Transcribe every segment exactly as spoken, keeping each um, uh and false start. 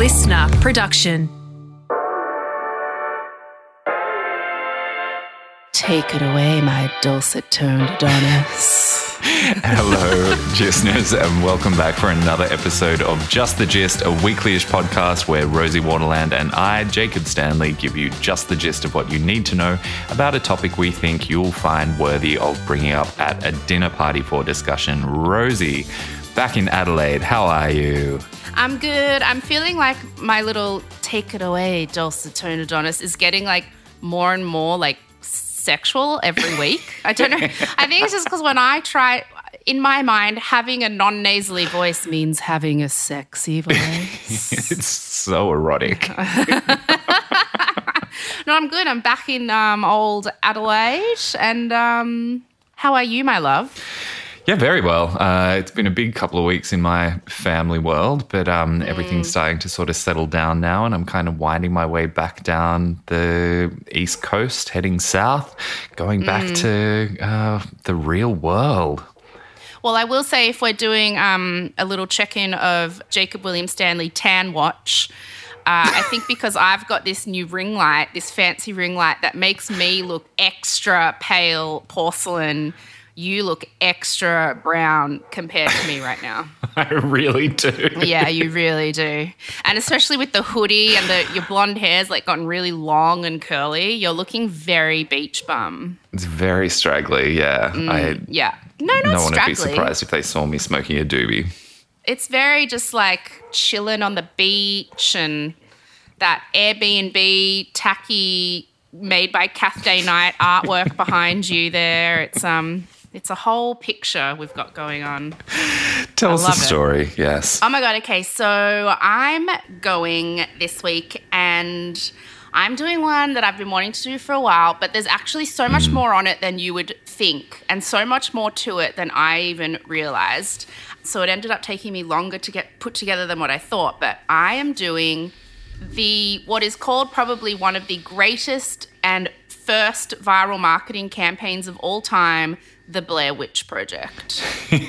listener production. Take it away, my dulcet-toned Adonis. Hello, listeners, and welcome back for another episode of Just the Gist, a weekly-ish podcast where Rosie Waterland and I, Jacob Stanley, give you just the gist of what you need to know about a topic we think you'll find worthy of bringing up at a dinner party for discussion. Rosie, back in Adelaide, how are you? I'm good. I'm feeling like my little take it away, dulcet-toned Adonis, is getting like more and more like sexual every week. I don't know. I think it's just because when I try, in my mind, having a non-nasally voice means having a sexy voice. It's so erotic. No, I'm good. I'm back in um, old Adelaide. And um, how are you, my love? Yeah, very well. Uh, it's been a big couple of weeks in my family world, but um, mm. everything's starting to sort of settle down now, and I'm kind of winding my way back down the East Coast, heading south, going back mm. to uh, the real world. Well, I will say if we're doing um, a little check-in of Jacob William Stanley Tan Watch, uh, I think because I've got this new ring light, this fancy ring light that makes me look extra pale porcelain, you look extra brown compared to me right now. I really do. Yeah, you really do. And especially with the hoodie and the, your blonde hair's like gotten really long and curly, you're looking very beach bum. It's very straggly, yeah. Mm, I, yeah. No, not no one straggly. would be surprised if they saw me smoking a doobie. It's very just like chilling on the beach and that Airbnb tacky made by Cath Day Night artwork behind you there. It's um it's a whole picture we've got going on. Tell I us the story, it. Yes. Oh my God, okay. So I'm going this week and I'm doing one that I've been wanting to do for a while, but there's actually so much mm. more on it than you would think and so much more to it than I even realised. So it ended up taking me longer to get put together than what I thought, but I am doing the what is called probably one of the greatest and first viral marketing campaigns of all time, the Blair Witch Project.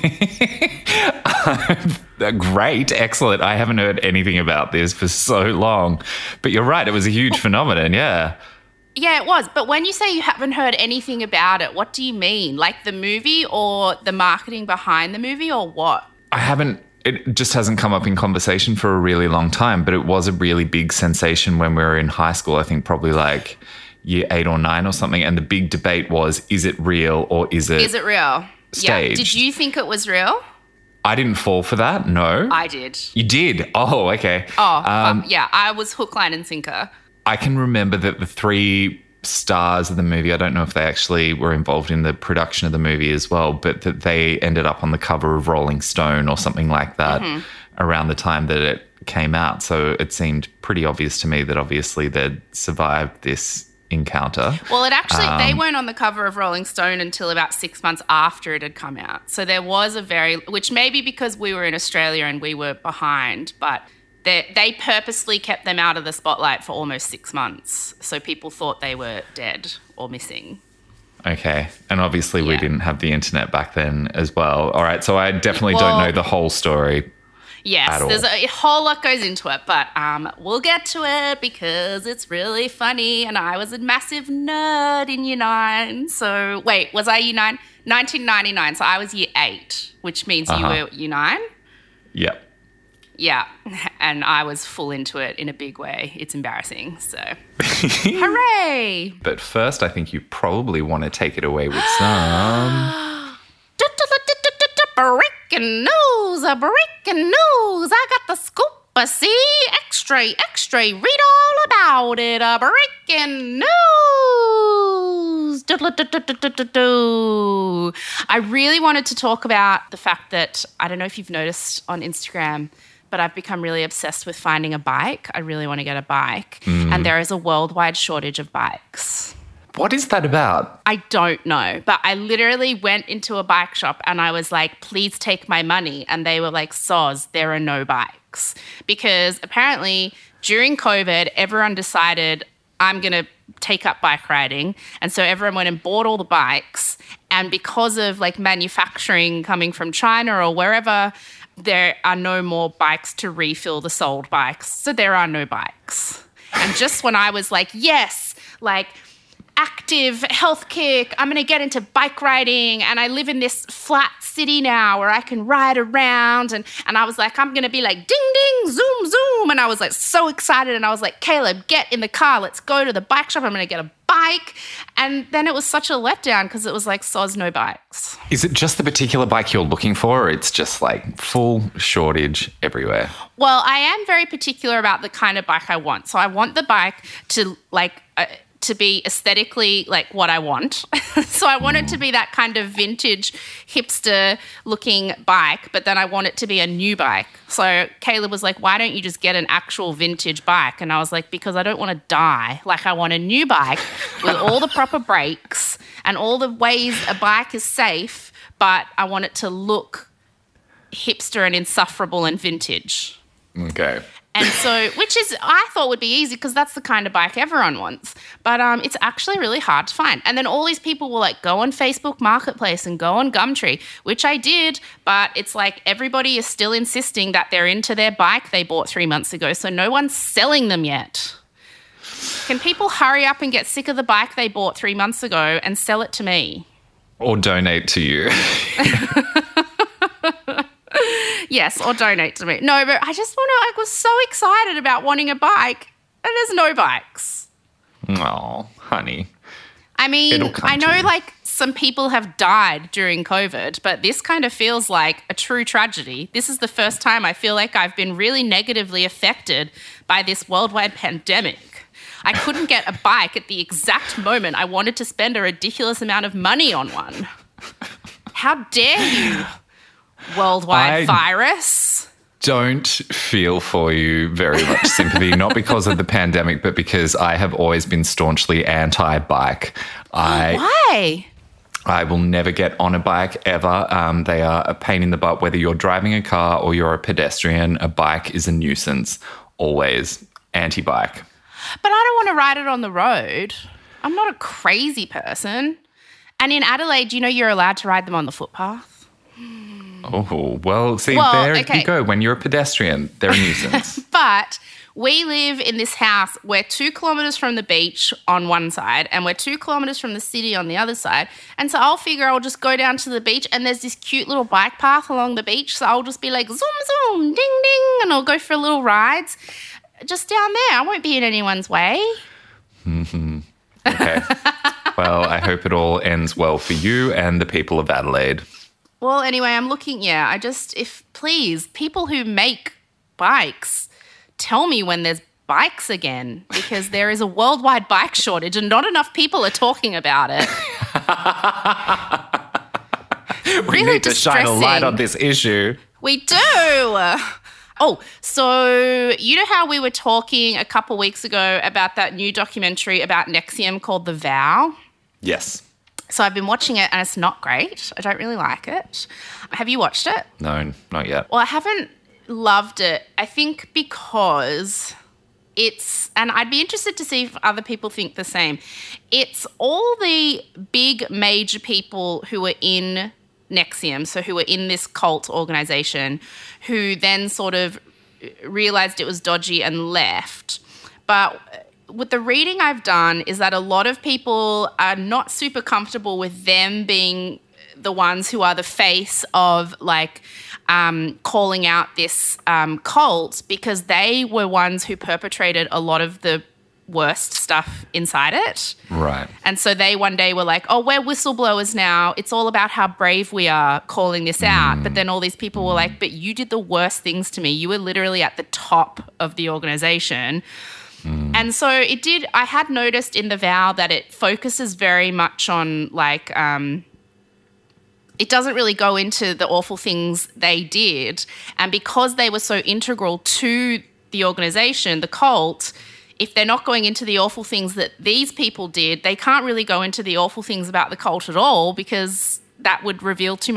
Great, excellent. I haven't heard anything about this for so long. But you're right, it was a huge phenomenon, yeah. Yeah, it was. But when you say you haven't heard anything about it, what do you mean? Like the movie or the marketing behind the movie or what? I haven't. It just hasn't come up in conversation for a really long time, but it was a really big sensation when we were in high school, I think probably like year eight or nine or something, and the big debate was, is it real or is it Is it real? staged? Yeah. Did you think it was real? I didn't fall for that, no. I did. You did? Oh, okay. Oh, um, um, yeah. I was hook, line and sinker. I can remember that the three stars of the movie, I don't know if they actually were involved in the production of the movie as well, but that they ended up on the cover of Rolling Stone or something like that mm-hmm. around the time that it came out. So it seemed pretty obvious to me that obviously they'd survived this encounter. Well, it actually, um, they weren't on the cover of Rolling Stone until about six months after it had come out. So there was a very, which maybe because we were in Australia and we were behind, but They, they purposely kept them out of the spotlight for almost six months. So people thought they were dead or missing. Okay. And obviously yeah. we didn't have the internet back then as well. All right. So I definitely well, don't know the whole story. Yes. There's a, a whole lot goes into it, but um, we'll get to it because it's really funny. And I was a massive nerd in year nine. So wait, was I year nine? nineteen ninety-nine. So I was year eight, which means uh-huh. you were year nine? Yep. Yeah, and I was full into it in a big way. It's embarrassing, so hooray! But first, I think you probably want to take it away with some... Breaking news, a breaking news. I got the scoop, a see, extra, extra, read all about it, a breaking news. I really wanted to talk about the fact that, I don't know if you've noticed on Instagram, but I've become really obsessed with finding a bike. I really want to get a bike. Mm. And there is a worldwide shortage of bikes. What is that about? I don't know. But I literally went into a bike shop and I was like, please take my money. And they were like, soz, there are no bikes. Because apparently during COVID, everyone decided I'm going to take up bike riding. And so everyone went and bought all the bikes. And because of like manufacturing coming from China or wherever, there are no more bikes to refill the sold bikes. So there are no bikes. And just when I was like, yes, like active health kick, I'm going to get into bike riding, and I live in this flat city now where I can ride around, and, and I was like, I'm going to be like ding, ding, zoom, zoom. And I was like so excited, and I was like, Caleb, get in the car. Let's go to the bike shop. I'm going to get a bike. And then it was such a letdown because it was like, soz, no bikes. Is it just the particular bike you're looking for, or it's just like full shortage everywhere? Well, I am very particular about the kind of bike I want. So I want the bike to like... Uh, to be aesthetically like what I want. So I want it to be that kind of vintage hipster looking bike, but then I want it to be a new bike. So Caleb was like, why don't you just get an actual vintage bike? And I was like, because I don't want to die. Like I want a new bike with all the proper brakes and all the ways a bike is safe, but I want it to look hipster and insufferable and vintage. Okay. And so, which is, I thought would be easy because that's the kind of bike everyone wants. But um, it's actually really hard to find. And then all these people will like go on Facebook Marketplace and go on Gumtree, which I did. But it's like everybody is still insisting that they're into their bike they bought three months ago. So no one's selling them yet. Can people hurry up and get sick of the bike they bought three months ago and sell it to me? Or donate to you. Yes, or donate to me. No, but I just want to, I was so excited about wanting a bike and there's no bikes. Oh, honey. I mean, I know like some people have died during COVID, but this kind of feels like a true tragedy. This is the first time I feel like I've been really negatively affected by this worldwide pandemic. I couldn't get a bike at the exact moment I wanted to spend a ridiculous amount of money on one. How dare you? Worldwide I virus. Don't feel for you very much sympathy, not because of the pandemic, but because I have always been staunchly anti-bike. I, Why? I will never get on a bike ever. Um, they are a pain in the butt. Whether you're driving a car or you're a pedestrian, a bike is a nuisance. Always anti-bike. But I don't want to ride it on the road. I'm not a crazy person. And in Adelaide, you know you're allowed to ride them on the footpath. Oh, well, see, well, there okay. you go. When you're a pedestrian, they're a nuisance. But we live in this house. We're two kilometres from the beach on one side and we're two kilometres from the city on the other side. And so I'll figure I'll just go down to the beach and there's this cute little bike path along the beach. So I'll just be like, zoom, zoom, ding, ding, and I'll go for little rides just down there. I won't be in anyone's way. Mm-hmm. Okay. Well, I hope it all ends well for you and the people of Adelaide. Well, anyway, I'm looking, yeah, I just, if, please, people who make bikes, tell me when there's bikes again, because there is a worldwide bike shortage and not enough people are talking about it. We really need to shine a light on this issue. We do. Oh, so you know how we were talking a couple weeks ago about that new documentary about N X I V M called The Vow? Yes. So I've been watching it and it's not great. I don't really like it. Have you watched it? No, not yet. Well, I haven't loved it. I think because it's, and I'd be interested to see if other people think the same. It's all the big major people who were in N X I V M, so who were in this cult organisation, who then sort of realised it was dodgy and left. But with the reading I've done is that a lot of people are not super comfortable with them being the ones who are the face of like um, calling out this um, cult because they were ones who perpetrated a lot of the worst stuff inside it. Right. And so they one day were like, oh, we're whistleblowers now. It's all about how brave we are calling this out. Mm. But then all these people were like, but you did the worst things to me. You were literally at the top of the organisation. Mm. And so it did, I had noticed in The Vow that it focuses very much on like, um, it doesn't really go into the awful things they did. And because they were so integral to the organisation, the cult, if they're not going into the awful things that these people did, they can't really go into the awful things about the cult at all because that would reveal too much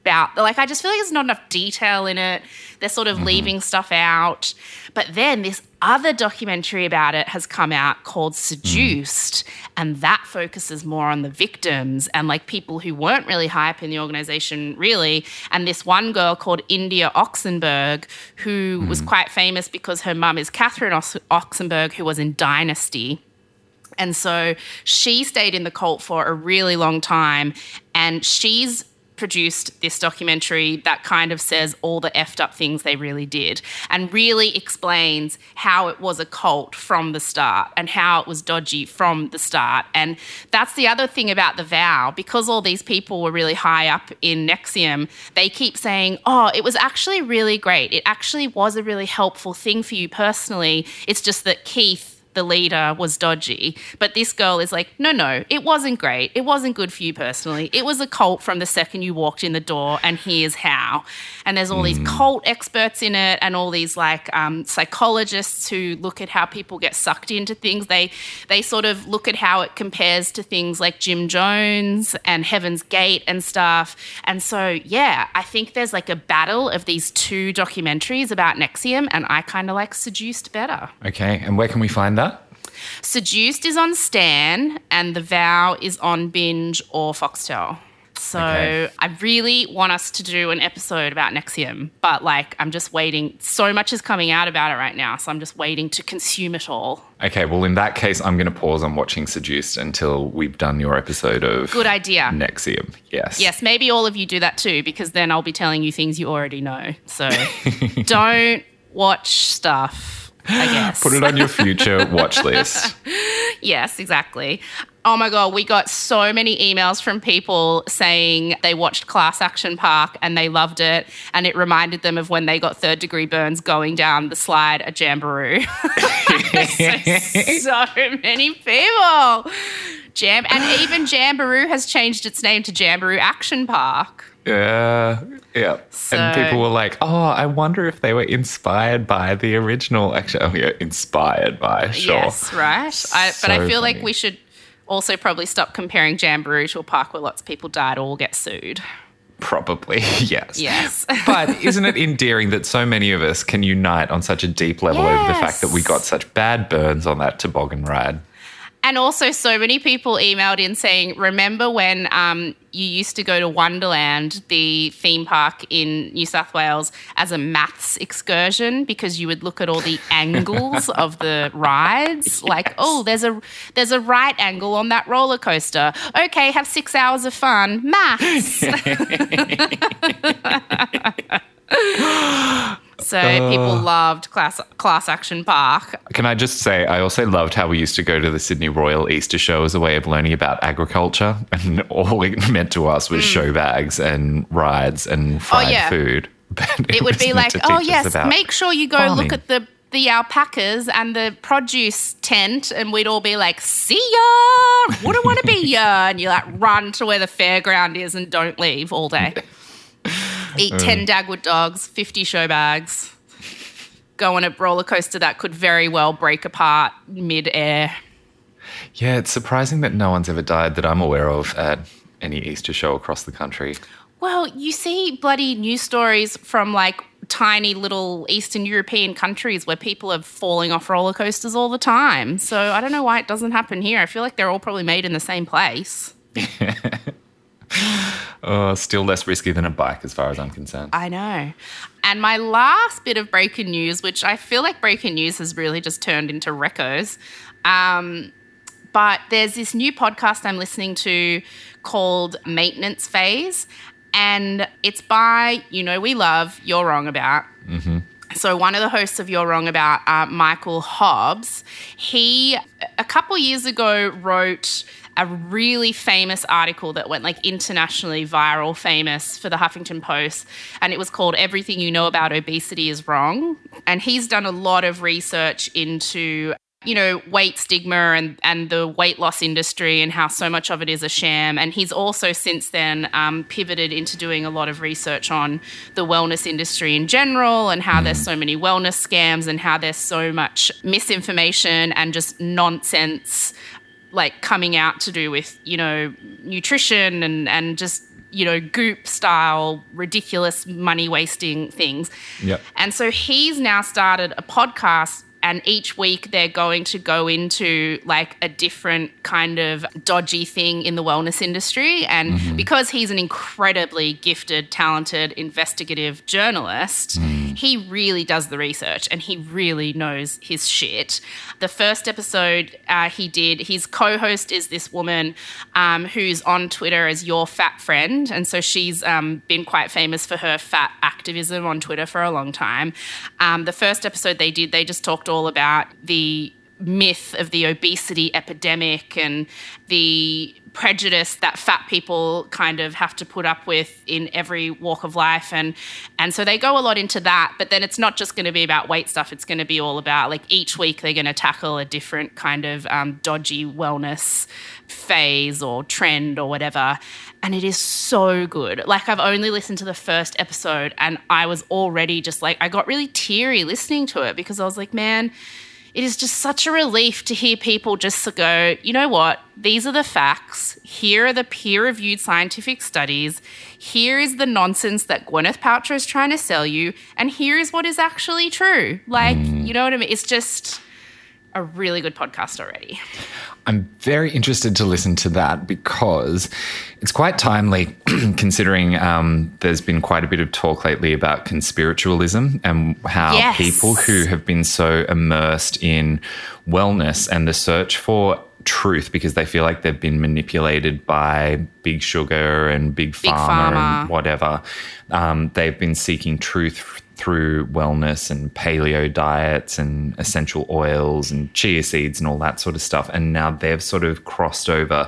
about, like, I just feel like there's not enough detail in it. They're sort of mm-hmm. leaving stuff out. But then this other documentary about it has come out called Seduced, mm. and that focuses more on the victims and, like, people who weren't really high up in the organisation, really. And this one girl called India Oxenberg, who mm. was quite famous because her mum is Catherine Ox- Oxenberg, who was in Dynasty. And so she stayed in the cult for a really long time, and she's produced this documentary that kind of says all the effed up things they really did and really explains how it was a cult from the start and how it was dodgy from the start. And that's the other thing about The Vow. Because all these people were really high up in N X I V M, they keep saying, oh, it was actually really great. It actually was a really helpful thing for you personally. It's just that Keith, the leader, was dodgy. But this girl is like, no, no, it wasn't great. It wasn't good for you personally. It was a cult from the second you walked in the door, and here's how. And there's all mm. these cult experts in it and all these like um, psychologists who look at how people get sucked into things. They they sort of look at how it compares to things like Jim Jones and Heaven's Gate and stuff. And so, yeah, I think there's like a battle of these two documentaries about N X I V M, and I kind of like Seduced better. Okay, and where can we find that? Seduced is on Stan and The Vow is on Binge or Foxtel. So okay. I really want us to do an episode about N X I V M, but like I'm just waiting. So much is coming out about it right now, so I'm just waiting to consume it all. Okay, well in that case, I'm going to pause on watching Seduced until we've done your episode of Good idea. N X I V M. Yes. Yes, maybe all of you do that too, because then I'll be telling you things you already know. So don't watch stuff. I guess. Put it on your future watch list. Yes, exactly. Oh my God, we got so many emails from people saying they watched Class Action Park and they loved it, and it reminded them of when they got third degree burns going down the slide at Jamboree. so, so many people. Jam and even Jamboree has changed its name to Jamboree Action Park. Yeah, yeah. So, and people were like, oh, I wonder if they were inspired by the original. Actually, oh yeah, inspired by, sure. Yes, right. So I, but I feel funny. like we should also probably stop comparing Jamboree to a park where lots of people died or will get sued. Probably, yes. Yes. But isn't it endearing that so many of us can unite on such a deep level yes. over the fact that we got such bad burns on that toboggan ride? And also so many people emailed in saying, remember when um, you used to go to Wonderland, the theme park in New South Wales, as a maths excursion because you would look at all the angles of the rides? Yes. Like, oh, there's a there's a right angle on that roller coaster. Okay, have six hours of fun. Maths. So uh, people loved class, class Action Park. Can I just say, I also loved how we used to go to the Sydney Royal Easter Show as a way of learning about agriculture, and all it meant to us was mm. show bags and rides and fried oh, yeah. food. But it, it would be like, oh yes, make sure you go farming. Look at the the alpacas and the produce tent, and we'd all be like, see ya, wouldn't want to be ya, and you like run to where the fairground is and don't leave all day. Eat ten Dagwood dogs, fifty show bags, go on a roller coaster that could very well break apart mid-air. Yeah, it's surprising that no one's ever died that I'm aware of at any Easter show across the country. Well, you see bloody news stories from like tiny little Eastern European countries where people are falling off roller coasters all the time. So I don't know why it doesn't happen here. I feel like they're all probably made in the same place. Oh, still less risky than a bike as far as I'm concerned. I know. And my last bit of breaking news, which I feel like breaking news has really just turned into recos, um, but there's this new podcast I'm listening to called Maintenance Phase, and it's by, you know, we love You're Wrong About. Mm-hmm. So one of the hosts of You're Wrong About, uh, Michael Hobbs, he a couple years ago wrote a really famous article that went like internationally viral famous for the Huffington Post, and it was called Everything You Know About Obesity is Wrong. And he's done a lot of research into, you know, weight stigma and, and the weight loss industry and how so much of it is a sham. And he's also since then um, pivoted into doing a lot of research on the wellness industry in general and how there's so many wellness scams and how there's so much misinformation and just nonsense like coming out to do with, you know, nutrition and, and just you know, Goop style, ridiculous money wasting things. Yep. And so he's now started a podcast, and each week they're going to go into like a different kind of dodgy thing in the wellness industry. And mm-hmm. because he's an incredibly gifted, talented, investigative journalist, mm. he really does the research and he really knows his shit. The first episode uh, he did, his co-host is this woman um, who's on Twitter as Your Fat Friend. And so she's um, been quite famous for her fat activism on Twitter for a long time. Um, the first episode they did, they just talked all about the myth of the obesity epidemic and the prejudice that fat people kind of have to put up with in every walk of life. And and so they go a lot into that, but then it's not just going to be about weight stuff. It's going to be all about, like, each week they're going to tackle a different kind of um, dodgy wellness phase or trend or whatever. And it is so good. Like, I've only listened to the first episode and I was already just like, I got really teary listening to it because I was like, man, it is just such a relief to hear people just go, you know what, these are the facts. Here are the peer-reviewed scientific studies. Here is the nonsense that Gwyneth Paltrow is trying to sell you. And here is what is actually true. Like, mm. you know what I mean? It's just a really good podcast already. I'm very interested to listen to that because it's quite timely considering um, there's been quite a bit of talk lately about conspiritualism and how yes. people who have been so immersed in wellness and the search for truth because they feel like they've been manipulated by big sugar and big pharma, big pharma. and whatever. Um, they've been seeking truth through wellness and paleo diets and essential oils and chia seeds and all that sort of stuff. And now they've sort of crossed over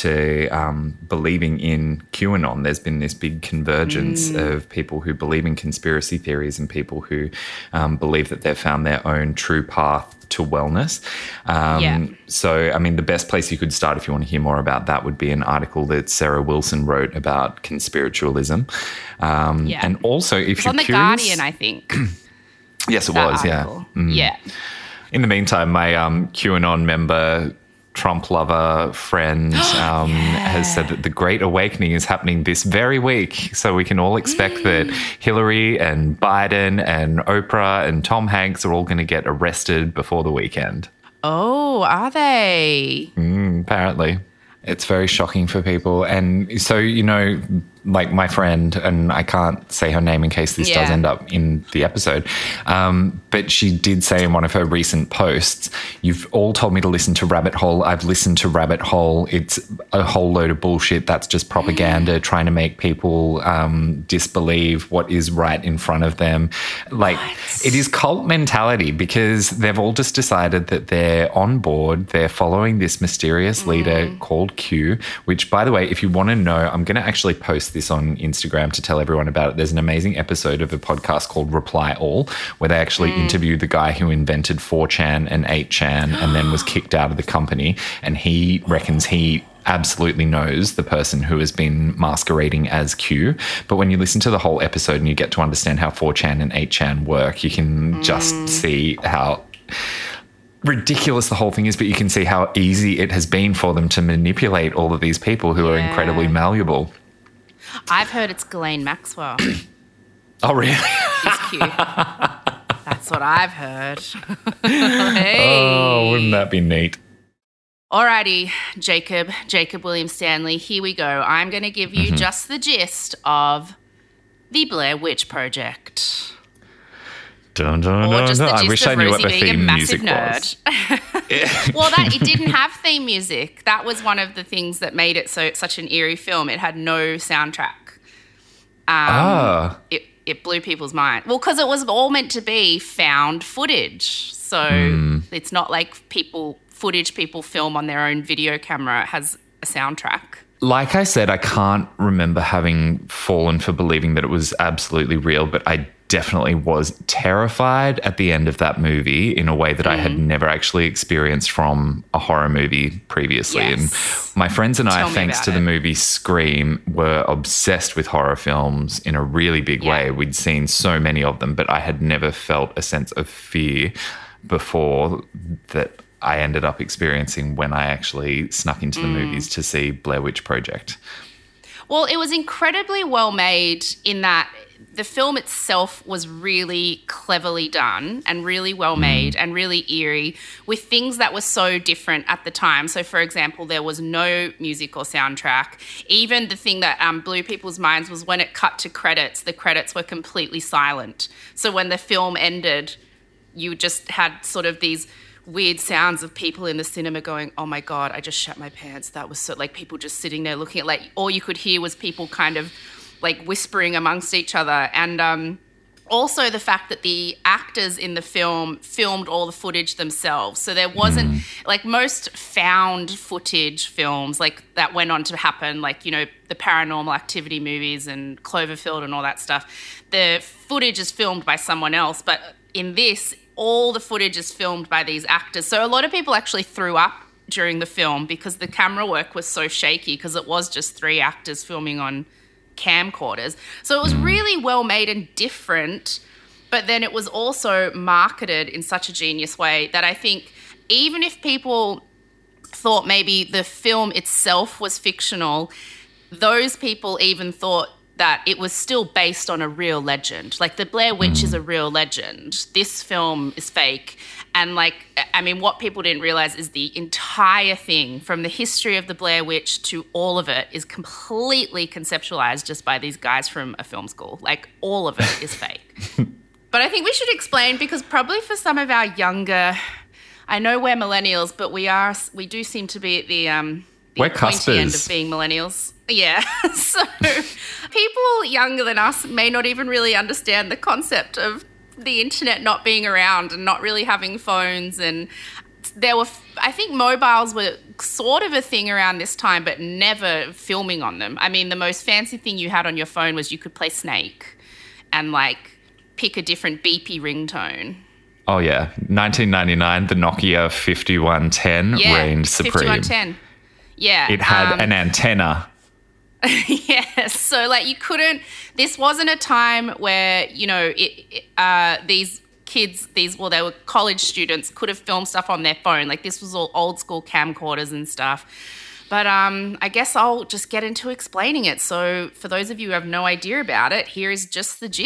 to um, believing in QAnon. There's been this big convergence mm. of people who believe in conspiracy theories and people who um, believe that they've found their own true path to wellness. Um, yeah. So, I mean, the best place you could start if you want to hear more about that would be an article that Sarah Wilson wrote about conspiritualism. Um, yeah. And also, if it's you're on The curious, Guardian, I think. Yes, it that was, article. yeah. Mm. Yeah. In the meantime, my um, QAnon member, Trump lover friend um, yeah. has said that the Great Awakening is happening this very week. So we can all expect that Hillary and Biden and Oprah and Tom Hanks are all going to get arrested before the weekend. Oh, are they? Mm, apparently. It's very shocking for people. And so, you know, like my friend, and I can't say her name in case this yeah. does end up in the episode, um, but she did say in one of her recent posts, you've all told me to listen to Rabbit Hole. I've listened to Rabbit Hole. It's a whole load of bullshit. That's just propaganda trying to make people um, disbelieve what is right in front of them. Like, what? It is cult mentality because they've all just decided that they're on board. They're following this mysterious leader mm. called Q, which, by the way, if you want to know, I'm going to actually post this on Instagram to tell everyone about it. There's an amazing episode of a podcast called Reply All where they actually mm. interview the guy who invented four chan and eight chan and then was kicked out of the company, and he reckons he absolutely knows the person who has been masquerading as Q. But when you listen to the whole episode and you get to understand how four chan and eight chan work, you can mm. just see how ridiculous the whole thing is, but you can see how easy it has been for them to manipulate all of these people who yeah. are incredibly malleable. I've heard it's Ghislaine Maxwell. Oh, really? She's cute. That's what I've heard. Hey. Oh, wouldn't that be neat? Alrighty, Jacob, Jacob William Stanley, here we go. I'm going to give you mm-hmm. just the gist of the Blair Witch Project. Dun, dun, or just dun, the dun. gist I wish I of knew Rosie what the being theme a massive music nerd. was. Well, that it didn't have theme music. That was one of the things that made it so such an eerie film. It had no soundtrack. Um, ah. It it blew people's mind. Well, because it was all meant to be found footage, so mm. it's not like people footage people film on their own video camera. It has a soundtrack. Like I said, I can't remember having fallen for believing that it was absolutely real, but I definitely was terrified at the end of that movie in a way that mm. I had never actually experienced from a horror movie previously. Yes. And my friends and Tell I, thanks to it. the movie Scream, were obsessed with horror films in a really big yeah. way. We'd seen so many of them, but I had never felt a sense of fear before that I ended up experiencing when I actually snuck into the mm. movies to see Blair Witch Project. Well, it was incredibly well made in that the film itself was really cleverly done and really well made and really eerie with things that were so different at the time. So, for example, there was no music or soundtrack. Even the thing that um, blew people's minds was when it cut to credits, the credits were completely silent. So when the film ended, you just had sort of these weird sounds of people in the cinema going, oh my God, I just shat my pants. That was so, like, people just sitting there looking at, like, all you could hear was people kind of like whispering amongst each other. And um, also the fact that the actors in the film filmed all the footage themselves. So there wasn't, mm. like most found footage films like that went on to happen, like, you know, the Paranormal Activity movies and Cloverfield and all that stuff. The footage is filmed by someone else, but in this, all the footage is filmed by these actors. So a lot of people actually threw up during the film because the camera work was so shaky because it was just three actors filming on camcorders. So it was really well made and different, but then it was also marketed in such a genius way that I think even if people thought maybe the film itself was fictional, those people even thought that it was still based on a real legend. Like the Blair Witch is a real legend. This film is fake. And like, I mean, what people didn't realize is the entire thing from the history of the Blair Witch to all of it is completely conceptualized just by these guys from a film school. Like all of it is fake. But I think we should explain because probably for some of our younger, I know we're millennials, but we are, we do seem to be at the, um, the we're pointy end cuspers. of being millennials. Yeah. So people younger than us may not even really understand the concept of the internet not being around and not really having phones. And there were, I think mobiles were sort of a thing around this time, but never filming on them. I mean, the most fancy thing you had on your phone was you could play Snake and like pick a different beepy ringtone. Oh, yeah. nineteen ninety-nine, the Nokia fifty-one ten Yeah, reigned supreme. fifty-one ten. Yeah. It had um, an antenna. Yes. So, like, you couldn't, this wasn't a time where, you know, it, it, uh, these kids, these, well, they were college students, could have filmed stuff on their phone. Like, this was all old school camcorders and stuff. But um, I guess I'll just get into explaining it. So, for those of you who have no idea about it, here is just the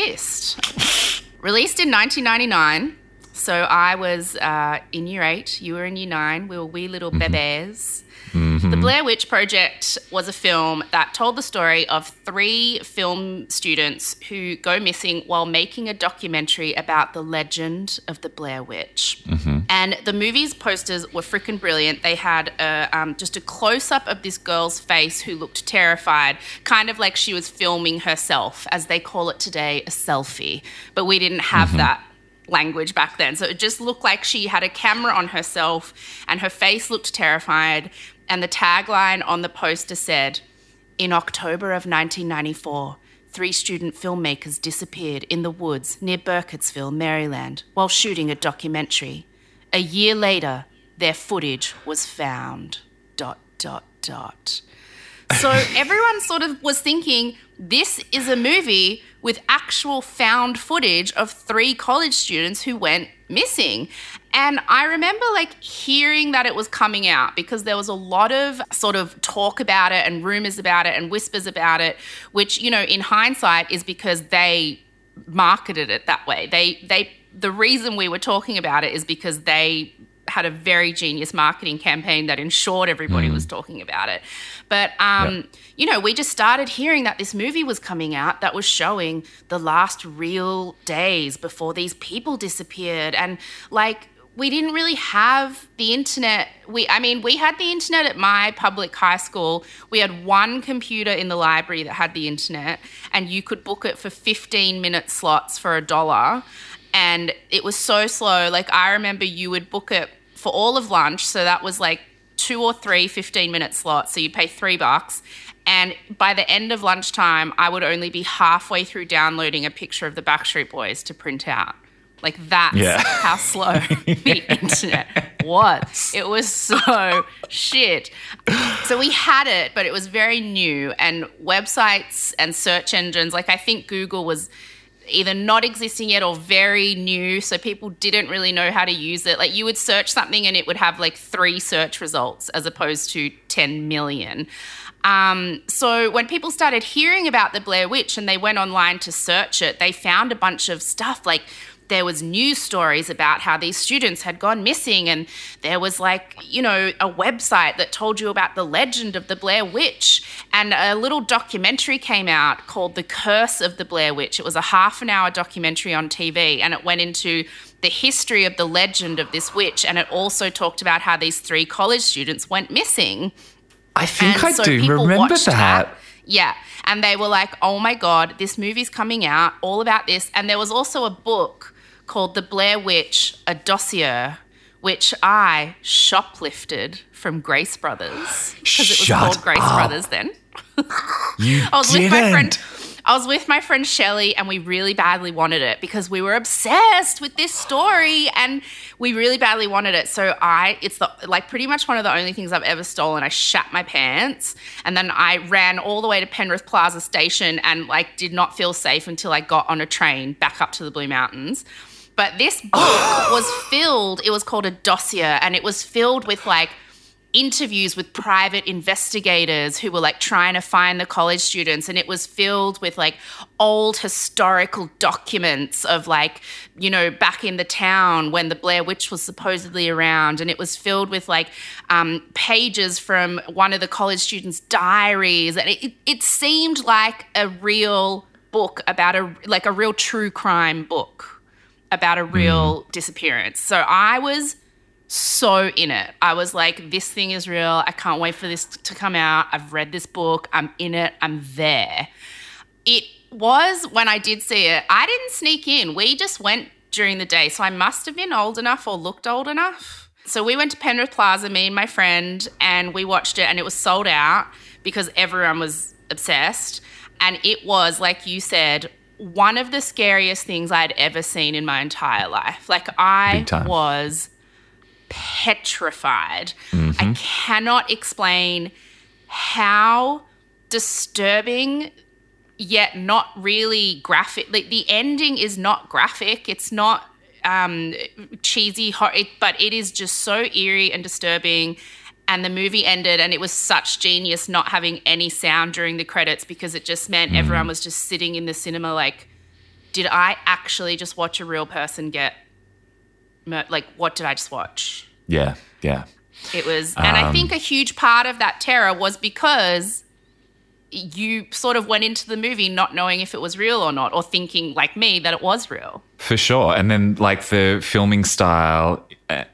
gist. Released in nineteen ninety-nine. So, I was uh, in year eight, you were in year nine, we were wee little mm-hmm. bebés. Mm-hmm. The Blair Witch Project was a film that told the story of three film students who go missing while making a documentary about the legend of the Blair Witch. Mm-hmm. And the movie's posters were freaking brilliant. They had a, um, just a close-up of this girl's face who looked terrified, kind of like she was filming herself, as they call it today, a selfie. But we didn't have mm-hmm. that language back then. So it just looked like she had a camera on herself and her face looked terrified. And the tagline on the poster said, in October of nineteen ninety-four, three student filmmakers disappeared in the woods near Burkittsville, Maryland, while shooting a documentary. A year later, their footage was found. Dot, dot, dot. So everyone sort of was thinking, this is a movie with actual found footage of three college students who went missing. And I remember like hearing that it was coming out because there was a lot of sort of talk about it and rumors about it and whispers about it, which, you know, in hindsight is because they marketed it that way. They, they, the reason we were talking about it is because they had a very genius marketing campaign that ensured everybody mm. was talking about it. But, um, yep. you know, we just started hearing that this movie was coming out that was showing the last real days before these people disappeared. And, like, we didn't really have the internet. We, I mean, we had the internet at my public high school. We had one computer in the library that had the internet, and you could book it for fifteen-minute slots for a dollar. And it was so slow. Like, I remember you would book it for all of lunch. So that was like two or three fifteen-minute slots. So you'd pay three bucks. And by the end of lunchtime, I would only be halfway through downloading a picture of the Backstreet Boys to print out. Like, that's yeah. how slow the internet was. It was so shit. So we had it, but it was very new. And websites and search engines, like I think Google was either not existing yet or very new, so people didn't really know how to use it. Like, you would search something and it would have like three search results as opposed to ten million. Um, so when people started hearing about the Blair Witch and they went online to search it, they found a bunch of stuff like there was news stories about how these students had gone missing, and there was like, you know, a website that told you about the legend of the Blair Witch, and a little documentary came out called The Curse of the Blair Witch. It was a half an hour documentary on T V, and it went into the history of the legend of this witch, and it also talked about how these three college students went missing. I think And I so do people remember watched that. Yeah. And they were like, oh my God, this movie's coming out, all about this. And there was also a book called The Blair Witch, a dossier, which I shoplifted from Grace Brothers because it was Shut called Grace up. Brothers then. You I was didn't. with my friend. I was with my friend Shelley, and we really badly wanted it because we were obsessed with this story, and we really badly wanted it. So I, it's the, like pretty much one of the only things I've ever stolen. I shat my pants, and then I ran all the way to Penrith Plaza Station and like did not feel safe until I got on a train back up to the Blue Mountains. But this book was filled, it was called a dossier, and it was filled with like interviews with private investigators who were like trying to find the college students, and it was filled with like old historical documents of like, you know, back in the town when the Blair Witch was supposedly around, and it was filled with like um, pages from one of the college students' diaries, and it, it seemed like a real book about a like a real true crime book about a real mm. disappearance. So I was so in it. I was like, this thing is real. I can't wait for this to come out. I've read this book. I'm in it. I'm there. It was, when I did see it, I didn't sneak in. We just went during the day. So I must have been old enough or looked old enough. So we went to Penrith Plaza, me and my friend, and we watched it, and it was sold out because everyone was obsessed. And it was, like you said, one of the scariest things I'd ever seen in my entire life. Like I was petrified. Mm-hmm. I cannot explain how disturbing yet not really graphic. Like the ending is not graphic. It's not um, cheesy, hor- it, but it is just so eerie and disturbing. And the movie ended, and it was such genius not having any sound during the credits because it just meant mm. everyone was just sitting in the cinema like, did I actually just watch a real person get mur- like, what did I just watch? Yeah, yeah. It was, and um, I think a huge part of that terror was because you sort of went into the movie not knowing if it was real or not, or thinking, like me, that it was real. For sure. And then, like, the filming style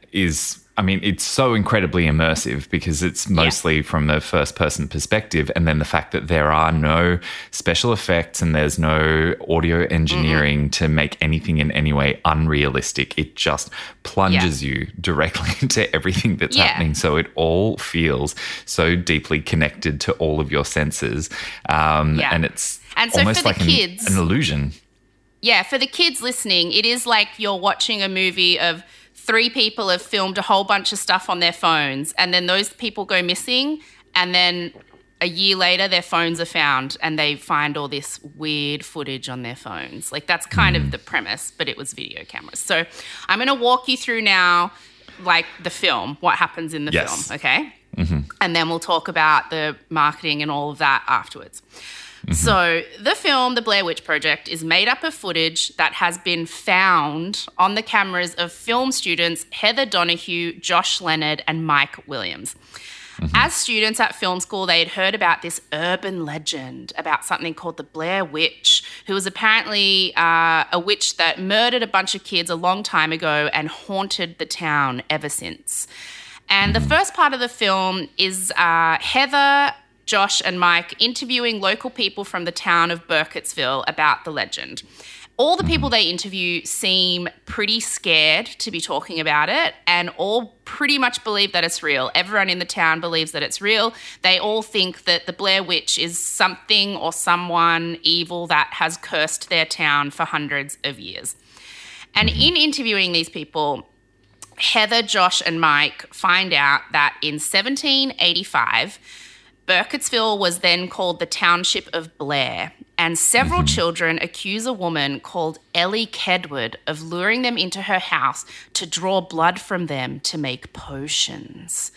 is, I mean, it's so incredibly immersive because it's mostly yeah. from a first-person perspective, and then the fact that there are no special effects and there's no audio engineering mm-hmm. to make anything in any way unrealistic. It just plunges yeah. you directly into everything that's yeah. happening, so it all feels so deeply connected to all of your senses, um, yeah. and it's and so almost for like the an, kids, an illusion. Yeah, for the kids listening, it is like you're watching a movie of three people have filmed a whole bunch of stuff on their phones, and then those people go missing, and then a year later their phones are found and they find all this weird footage on their phones. Like that's kind mm. of the premise, but it was video cameras. So I'm going to walk you through now like the film, what happens in the yes. film, okay? Mm-hmm. And then we'll talk about the marketing and all of that afterwards. Mm-hmm. So the film, The Blair Witch Project, is made up of footage that has been found on the cameras of film students Heather Donahue, Josh Leonard, and Mike Williams. Mm-hmm. As students at film school, they had heard about this urban legend about something called the Blair Witch, who was apparently uh, a witch that murdered a bunch of kids a long time ago and haunted the town ever since. And mm-hmm. the first part of the film is uh, Heather, Josh and Mike interviewing local people from the town of Burkittsville about the legend. All the people they interview seem pretty scared to be talking about it, and all pretty much believe that it's real. Everyone in the town believes that it's real. They all think that the Blair Witch is something or someone evil that has cursed their town for hundreds of years. And in interviewing these people, Heather, Josh and Mike find out that in seventeen eighty-five, Burkittsville was then called the Township of Blair, and several mm-hmm. children accuse a woman called Ellie Kedward of luring them into her house to draw blood from them to make potions.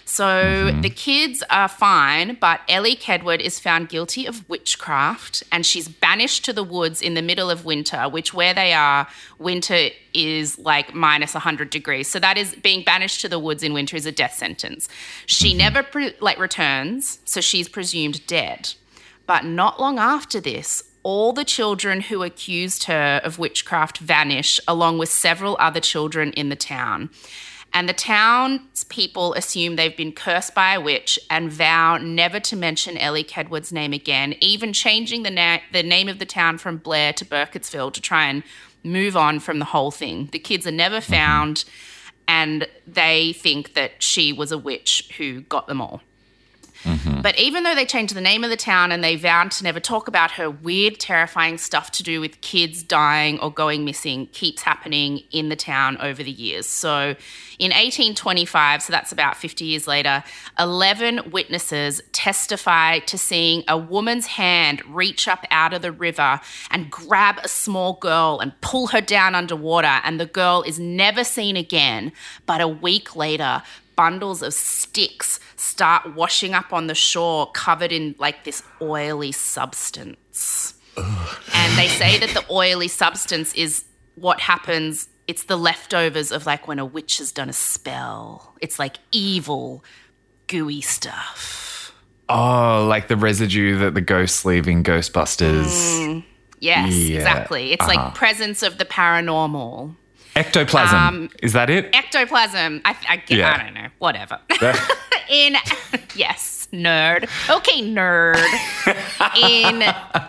So mm-hmm. the kids are fine, but Ellie Kedward is found guilty of witchcraft and she's banished to the woods in the middle of winter, which where they are, winter is like minus one hundred degrees. So that is being banished to the woods in winter is a death sentence. She mm-hmm. never pre- like returns, so she's presumed dead. But not long after this, all the children who accused her of witchcraft vanish, along with several other children in the town. And the town's people assume they've been cursed by a witch and vow never to mention Ellie Kedward's name again, even changing the, na- the name of the town from Blair to Burkittsville to try and move on from the whole thing. The kids are never found, and they think that she was a witch who got them all. Mm-hmm. But even though they changed the name of the town and they vowed to never talk about her, weird, terrifying stuff to do with kids dying or going missing keeps happening in the town over the years. So in eighteen twenty-five, so that's about fifty years later, eleven witnesses testify to seeing a woman's hand reach up out of the river and grab a small girl and pull her down underwater, and the girl is never seen again. But a week later, bundles of sticks start washing up on the shore covered in like this oily substance. Ugh. And they say that the oily substance is what happens. It's the leftovers of like when a witch has done a spell. It's like evil, gooey stuff. Oh, like the residue that the ghosts leave in Ghostbusters. Mm, yes, yeah. Exactly. It's uh-huh. like presence of the paranormal. Ectoplasm. Um, Is that it? Ectoplasm. I, I, yeah. I don't know. Whatever. In yes, nerd. Okay, nerd. In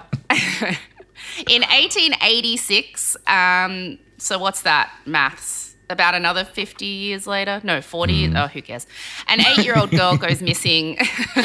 in eighteen eighty-six. Um. So what's that? Maths. About another fifty years later. No, forty. Mm. Oh, who cares? An eight-year-old girl goes missing,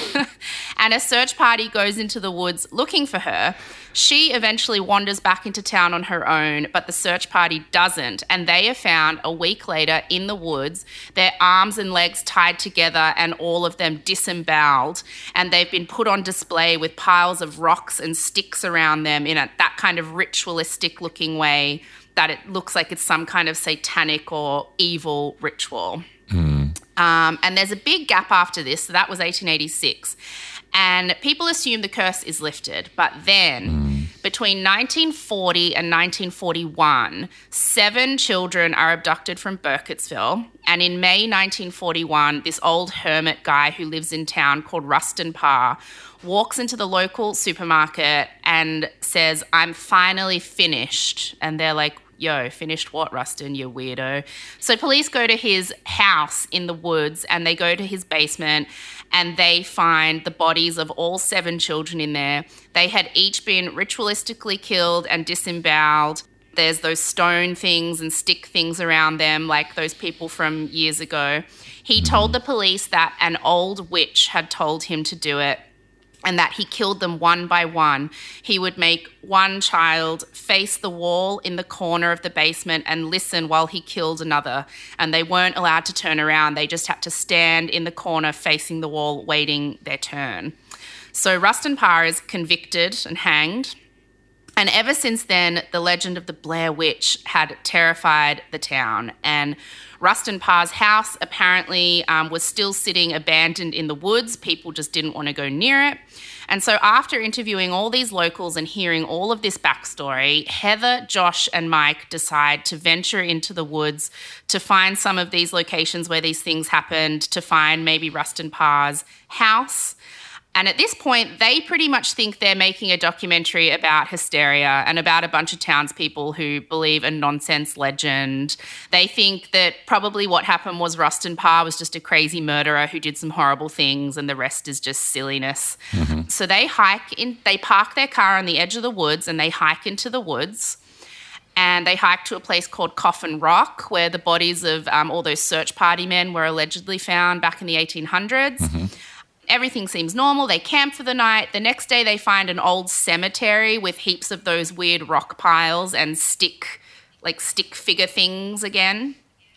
and a search party goes into the woods looking for her. She eventually wanders back into town on her own, but the search party doesn't, and they are found a week later in the woods, their arms and legs tied together and all of them disemboweled, and they've been put on display with piles of rocks and sticks around them in a, that kind of ritualistic-looking way that it looks like it's some kind of satanic or evil ritual. Mm. Um, and there's a big gap after this, so that was eighteen eighty-six. And people assume the curse is lifted. But then mm. between nineteen forty and nineteen forty-one, seven children are abducted from Burkittsville. And in May nineteen forty-one, this old hermit guy who lives in town called Rustin Parr walks into the local supermarket and says, "I'm finally finished." And they're like, "Yo, finished what, Rustin, you weirdo?" So police go to his house in the woods and they go to his basement and they find the bodies of all seven children in there. They had each been ritualistically killed and disemboweled. There's those stone things and stick things around them, like those people from years ago. He told the police that an old witch had told him to do it, and that he killed them one by one. He would make one child face the wall in the corner of the basement and listen while he killed another. And they weren't allowed to turn around. They just had to stand in the corner facing the wall waiting their turn. So Rustin Parr is convicted and hanged. And ever since then, the legend of the Blair Witch had terrified the town. And Rustin Parr's house apparently um, was still sitting abandoned in the woods. People just didn't want to go near it. And so after interviewing all these locals and hearing all of this backstory, Heather, Josh and Mike decide to venture into the woods to find some of these locations where these things happened, to find maybe Rustin Parr's house. And at this point, they pretty much think they're making a documentary about hysteria and about a bunch of townspeople who believe a nonsense legend. They think that probably what happened was Rustin Parr was just a crazy murderer who did some horrible things and the rest is just silliness. Mm-hmm. So they hike in, they park their car on the edge of the woods and they hike into the woods. And they hike to a place called Coffin Rock, where the bodies of um, all those search party men were allegedly found back in the eighteen hundreds. Mm-hmm. Everything seems normal. They camp for the night. The next day they find an old cemetery with heaps of those weird rock piles and stick, like stick figure things again.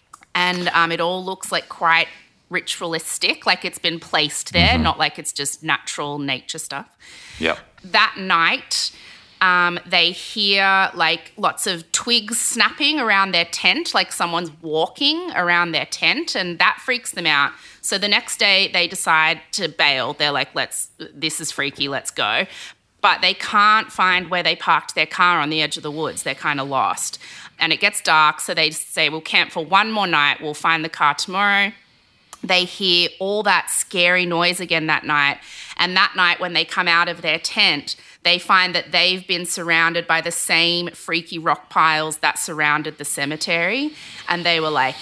And um, it all looks like quite ritualistic, like it's been placed there, mm-hmm. not like it's just natural nature stuff. Yep. That night, Um, they hear like lots of twigs snapping around their tent, like someone's walking around their tent, and that freaks them out. So the next day they decide to bail. They're like, let's, this is freaky, let's go. But they can't find where they parked their car on the edge of the woods. They're kind of lost. And it gets dark, so they say, we'll camp for one more night. We'll find the car tomorrow. They hear all that scary noise again that night. And that night when they come out of their tent, they find that they've been surrounded by the same freaky rock piles that surrounded the cemetery. And they were like,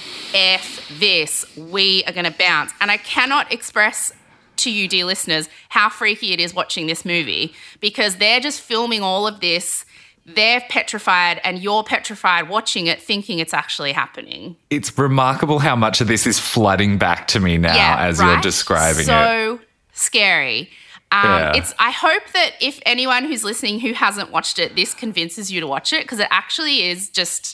F this, we are going to bounce. And I cannot express to you, dear listeners, how freaky it is watching this movie, because they're just filming all of this. They're petrified and you're petrified watching it, thinking it's actually happening. It's remarkable how much of this is flooding back to me now yeah, as right? you're describing so it. So scary. Um, yeah. It's. I hope that if anyone who's listening who hasn't watched it, this convinces you to watch it, because it actually is just,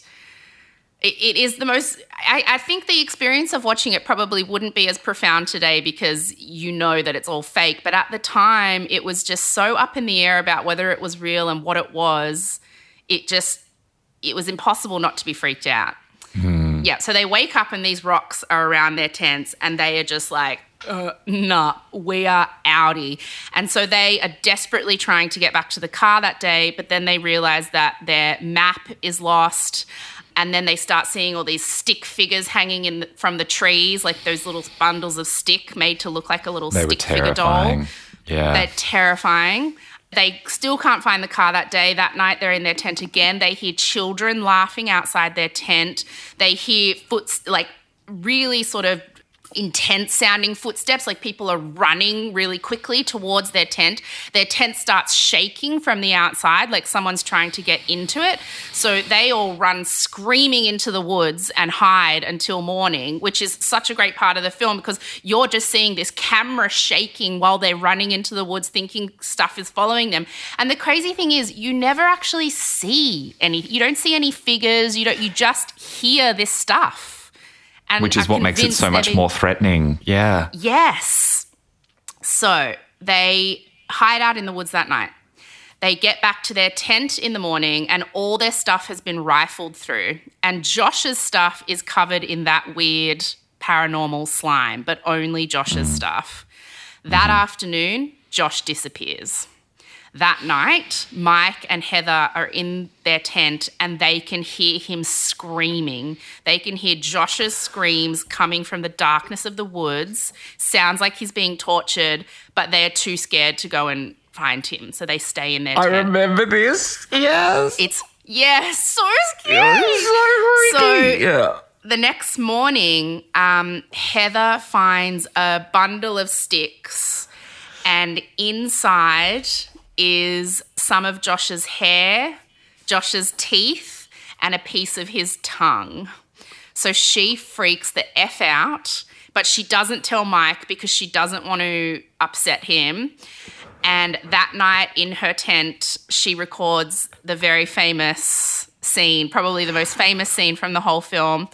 it, it is the most, I, I think the experience of watching it probably wouldn't be as profound today because you know that it's all fake. But at the time, it was just so up in the air about whether it was real and what it was. It just, it was impossible not to be freaked out. Hmm. Yeah, so they wake up and these rocks are around their tents and they are just like, uh, nah, we are outie. And so they are desperately trying to get back to the car that day, but then they realize that their map is lost. And then they start seeing all these stick figures hanging in the, from the trees, like those little bundles of stick made to look like a little they stick were figure terrifying. doll. Yeah. They're terrifying. They still can't find the car that day. That night they're in their tent again. They hear children laughing outside their tent. They hear foot, like really sort of intense sounding footsteps, like people are running really quickly towards their tent. Their tent starts shaking from the outside, like someone's trying to get into it. So they all run screaming into the woods and hide until morning, which is such a great part of the film because you're just seeing this camera shaking while they're running into the woods thinking stuff is following them. And the crazy thing is you never actually see any, you don't see any figures, you don't, you just hear this stuff. And Which is what makes it so much being, more threatening. Yeah. Yes. So they hide out in the woods that night. They get back to their tent in the morning and all their stuff has been rifled through. And Josh's stuff is covered in that weird paranormal slime, but only Josh's mm. stuff. That mm-hmm. afternoon, Josh disappears. That night, Mike and Heather are in their tent and they can hear him screaming. They can hear Josh's screams coming from the darkness of the woods. Sounds like he's being tortured, but they're too scared to go and find him, so they stay in their I tent. I remember this. Yes. It's, yeah, so scary. It's so freaky. So, yeah. The next morning, um, Heather finds a bundle of sticks and inside is some of Josh's hair, Josh's teeth, and a piece of his tongue. So she freaks the F out, but she doesn't tell Mike because she doesn't want to upset him. And that night in her tent, she records the very famous scene, probably the most famous scene from the whole film.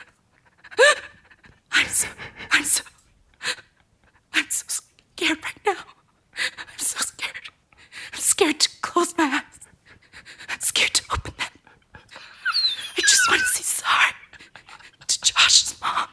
I'm so, I'm so, I'm so scared right now. I'm so scared. I'm scared to close my eyes. I'm scared to open them. I just want to say sorry to Josh's mom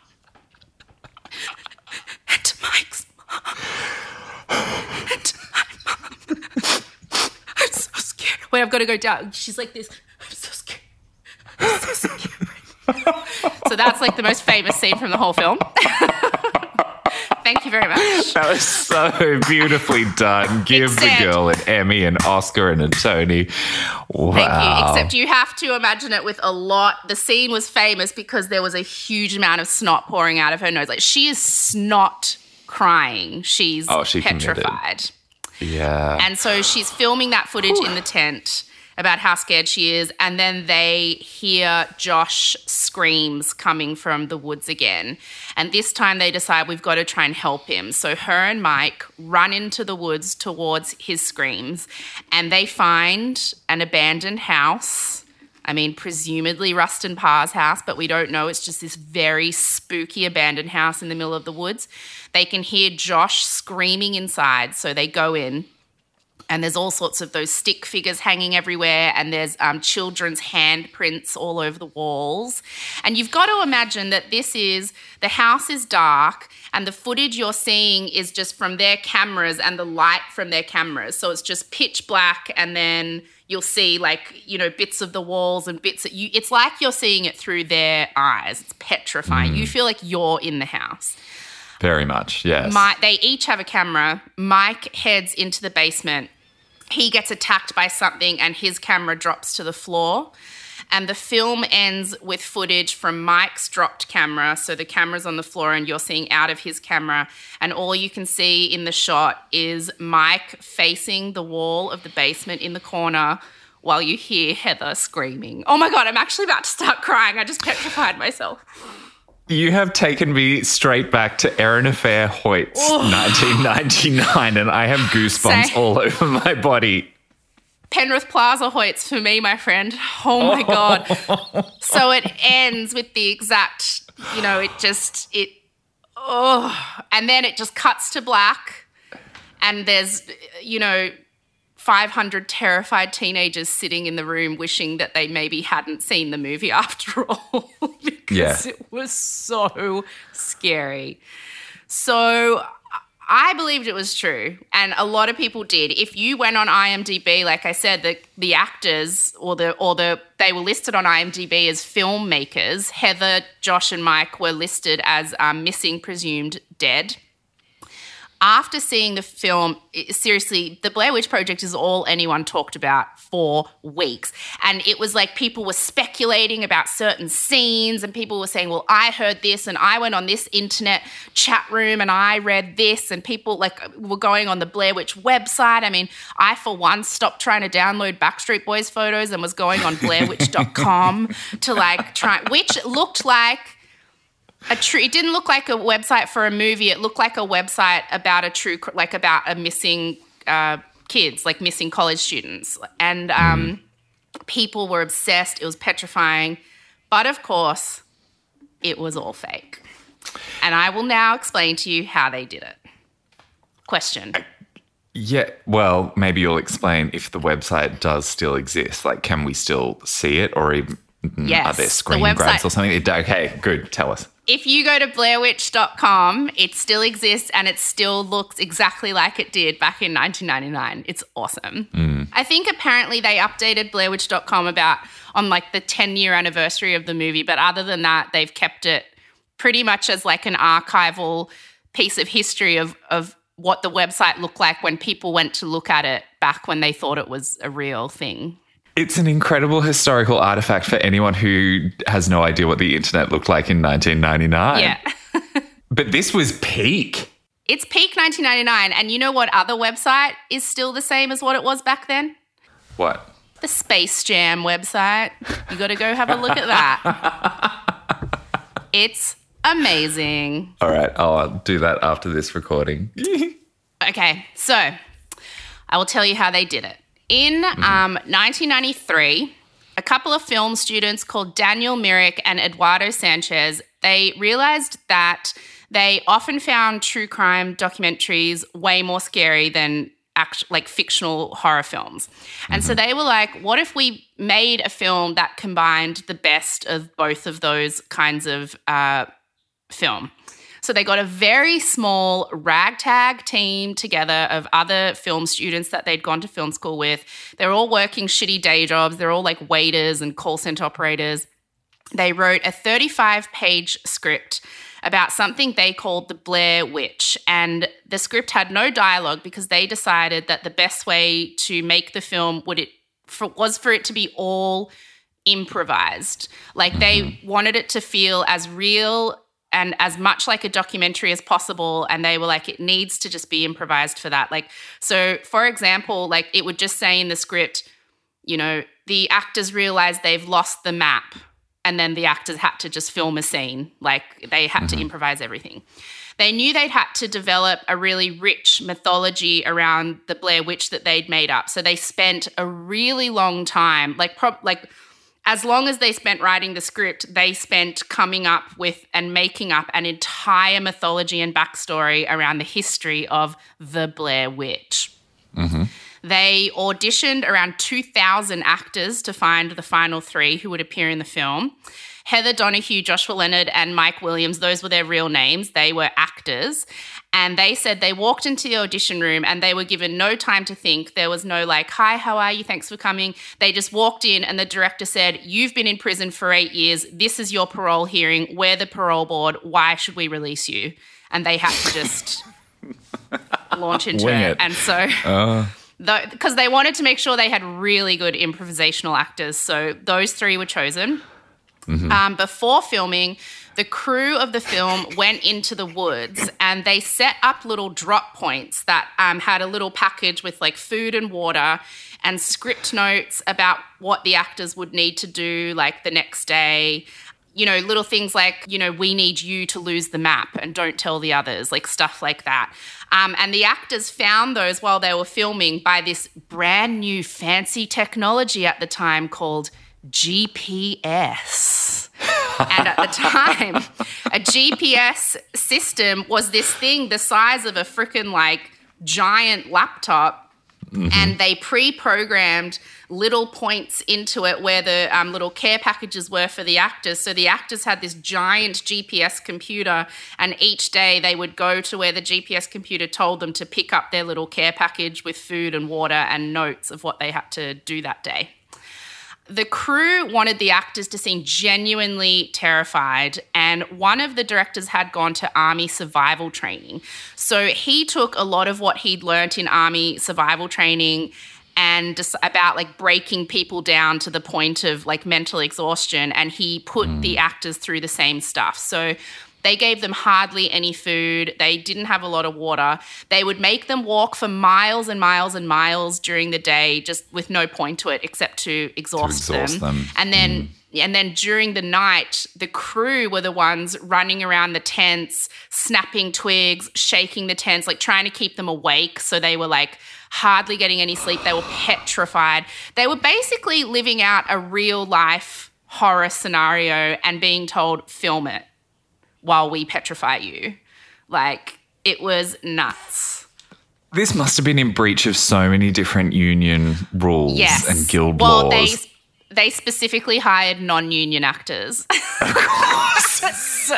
and to Mike's mom and to my mom. I'm so scared. Wait, I've got to go down. She's like this. I'm so scared. I'm so scared right now. So that's like the most famous scene from the whole film. Thank you very much. That was so beautifully done. Give Except, the girl an Emmy, an Oscar, and a Tony. Wow. Thank you. Except you have to imagine it with a lot. The scene was famous because there was a huge amount of snot pouring out of her nose. Like she is snot crying. She's oh, she petrified. Committed. Yeah. And so she's filming that footage in the tent about how scared she is, and then they hear Josh screams coming from the woods again. And this time they decide we've got to try and help him. So her and Mike run into the woods towards his screams, and they find an abandoned house. I mean, presumably Rustin Parr's house, but we don't know. It's just this very spooky abandoned house in the middle of the woods. They can hear Josh screaming inside, so they go in. And there's all sorts of those stick figures hanging everywhere, and there's um, children's handprints all over the walls. And you've got to imagine that this is, the house is dark, and the footage you're seeing is just from their cameras and the light from their cameras. So it's just pitch black, and then you'll see like, you know, bits of the walls and bits that you, it's like you're seeing it through their eyes. It's petrifying. Mm. You feel like you're in the house. Very much, yes. My, they each have a camera. Mike heads into the basement. He gets attacked by something and his camera drops to the floor. And the film ends with footage from Mike's dropped camera. So the camera's on the floor and you're seeing out of his camera. And all you can see in the shot is Mike facing the wall of the basement in the corner while you hear Heather screaming. Oh, my God, I'm actually about to start crying. I just petrified myself. You have taken me straight back to Erin Affair Hoyt's Ooh. nineteen ninety-nine, and I have goosebumps Say, all over my body. Penrith Plaza Hoyts for me, my friend. Oh, my oh. God. So it ends with the exact, you know, it just, it, oh, and then it just cuts to black, and there's, you know, five hundred terrified teenagers sitting in the room wishing that they maybe hadn't seen the movie after all because yeah. it was so scary. So I believed it was true, and a lot of people did. If you went on IMDb, like I said, the the actors or the or the they were listed on IMDb as filmmakers. Heather, Josh, and Mike were listed as um, missing, presumed dead. After seeing the film, seriously, the Blair Witch Project is all anyone talked about for weeks. And it was like people were speculating about certain scenes, and people were saying, well, I heard this and I went on this internet chat room and I read this, and people like were going on the Blair Witch website. I mean, I, for one, stopped trying to download Backstreet Boys photos and was going on blair witch dot com to like try, which looked like A true, it didn't look like a website for a movie. It looked like a website about a true, like about a missing uh, kids, like missing college students. And um, mm. people were obsessed. It was petrifying. But of course, it was all fake. And I will now explain to you how they did it. Question. Uh, yeah, well, maybe you'll explain if the website does still exist. Like, can we still see it, or even, yes, are there screen the grabs or something? It, okay, good. Tell us. If you go to blair witch dot com, it still exists and it still looks exactly like it did back in nineteen ninety-nine. It's awesome. Mm. I think apparently they updated blair witch dot com about on like the ten-year anniversary of the movie, but other than that, they've kept it pretty much as like an archival piece of history of, of what the website looked like when people went to look at it back when they thought it was a real thing. It's an incredible historical artifact for anyone who has no idea what the internet looked like in nineteen ninety-nine. Yeah. But this was peak. It's peak nineteen ninety-nine. And you know what other website is still the same as what it was back then? What? The Space Jam website. You got to go have a look at that. It's amazing. All right. I'll do that after this recording. Okay. So I will tell you how they did it. In um, nineteen ninety-three, a couple of film students called Daniel Myrick and Eduardo Sanchez, they realized that they often found true crime documentaries way more scary than act- like fictional horror films. And mm-hmm. so they were like, what if we made a film that combined the best of both of those kinds of uh, film? So they got a very small ragtag team together of other film students that they'd gone to film school with. They're all working shitty day jobs. They're all like waiters and call center operators. They wrote a thirty-five page script about something they called the Blair Witch. And the script had no dialogue because they decided that the best way to make the film would it for, was for it to be all improvised. Like mm-hmm. they wanted it to feel as real and as much like a documentary as possible. And they were like, it needs to just be improvised for that. Like, so for example, like it would just say in the script, you know, the actors realize they've lost the map, and then the actors had to just film a scene. Like they had mm-hmm. to improvise everything. They knew they'd had to develop a really rich mythology around the Blair Witch that they'd made up. So they spent a really long time, like pro- like as long as they spent writing the script, they spent coming up with and making up an entire mythology and backstory around the history of the Blair Witch. Mm-hmm. They auditioned around two thousand actors to find the final three who would appear in the film. Heather Donahue, Joshua Leonard, and Mike Williams, those were their real names. They were actors. And they said they walked into the audition room and they were given no time to think. There was no like, hi, how are you? Thanks for coming. They just walked in and the director said, you've been in prison for eight years. This is your parole hearing. We're the parole board. Why should we release you? And they had to just launch into Wing it. it. And so... Uh. Because they wanted to make sure they had really good improvisational actors. So those three were chosen. Mm-hmm. Um, before filming, the crew of the film went into the woods and they set up little drop points that um, had a little package with like food and water and script notes about what the actors would need to do like the next day. You know, little things like, you know, we need you to lose the map and don't tell the others, like stuff like that. Um, and the actors found those while they were filming by this brand new fancy technology at the time called G P S. And at the time, a G P S system was this thing the size of a freaking like giant laptop. Mm-hmm. And they pre-programmed little points into it where the um, little care packages were for the actors. So the actors had this giant G P S computer, and each day they would go to where the G P S computer told them to pick up their little care package with food and water and notes of what they had to do that day. The crew wanted the actors to seem genuinely terrified, and one of the directors had gone to Army survival training. So he took a lot of what he'd learnt in Army survival training and just about like breaking people down to the point of like mental exhaustion, and he put mm. the actors through the same stuff. So they gave them hardly any food. They didn't have a lot of water. They would make them walk for miles and miles and miles during the day, just with no point to it except to exhaust, to exhaust them. them. And then, mm. and then during the night, the crew were the ones running around the tents, snapping twigs, shaking the tents, like trying to keep them awake. So they were like hardly getting any sleep. They were petrified. They were basically living out a real life horror scenario and being told, film it while we petrify you. Like, it was nuts. This must have been in breach of so many different union rules yes. and guild well, laws. They, they specifically hired non-union actors. Of course. so,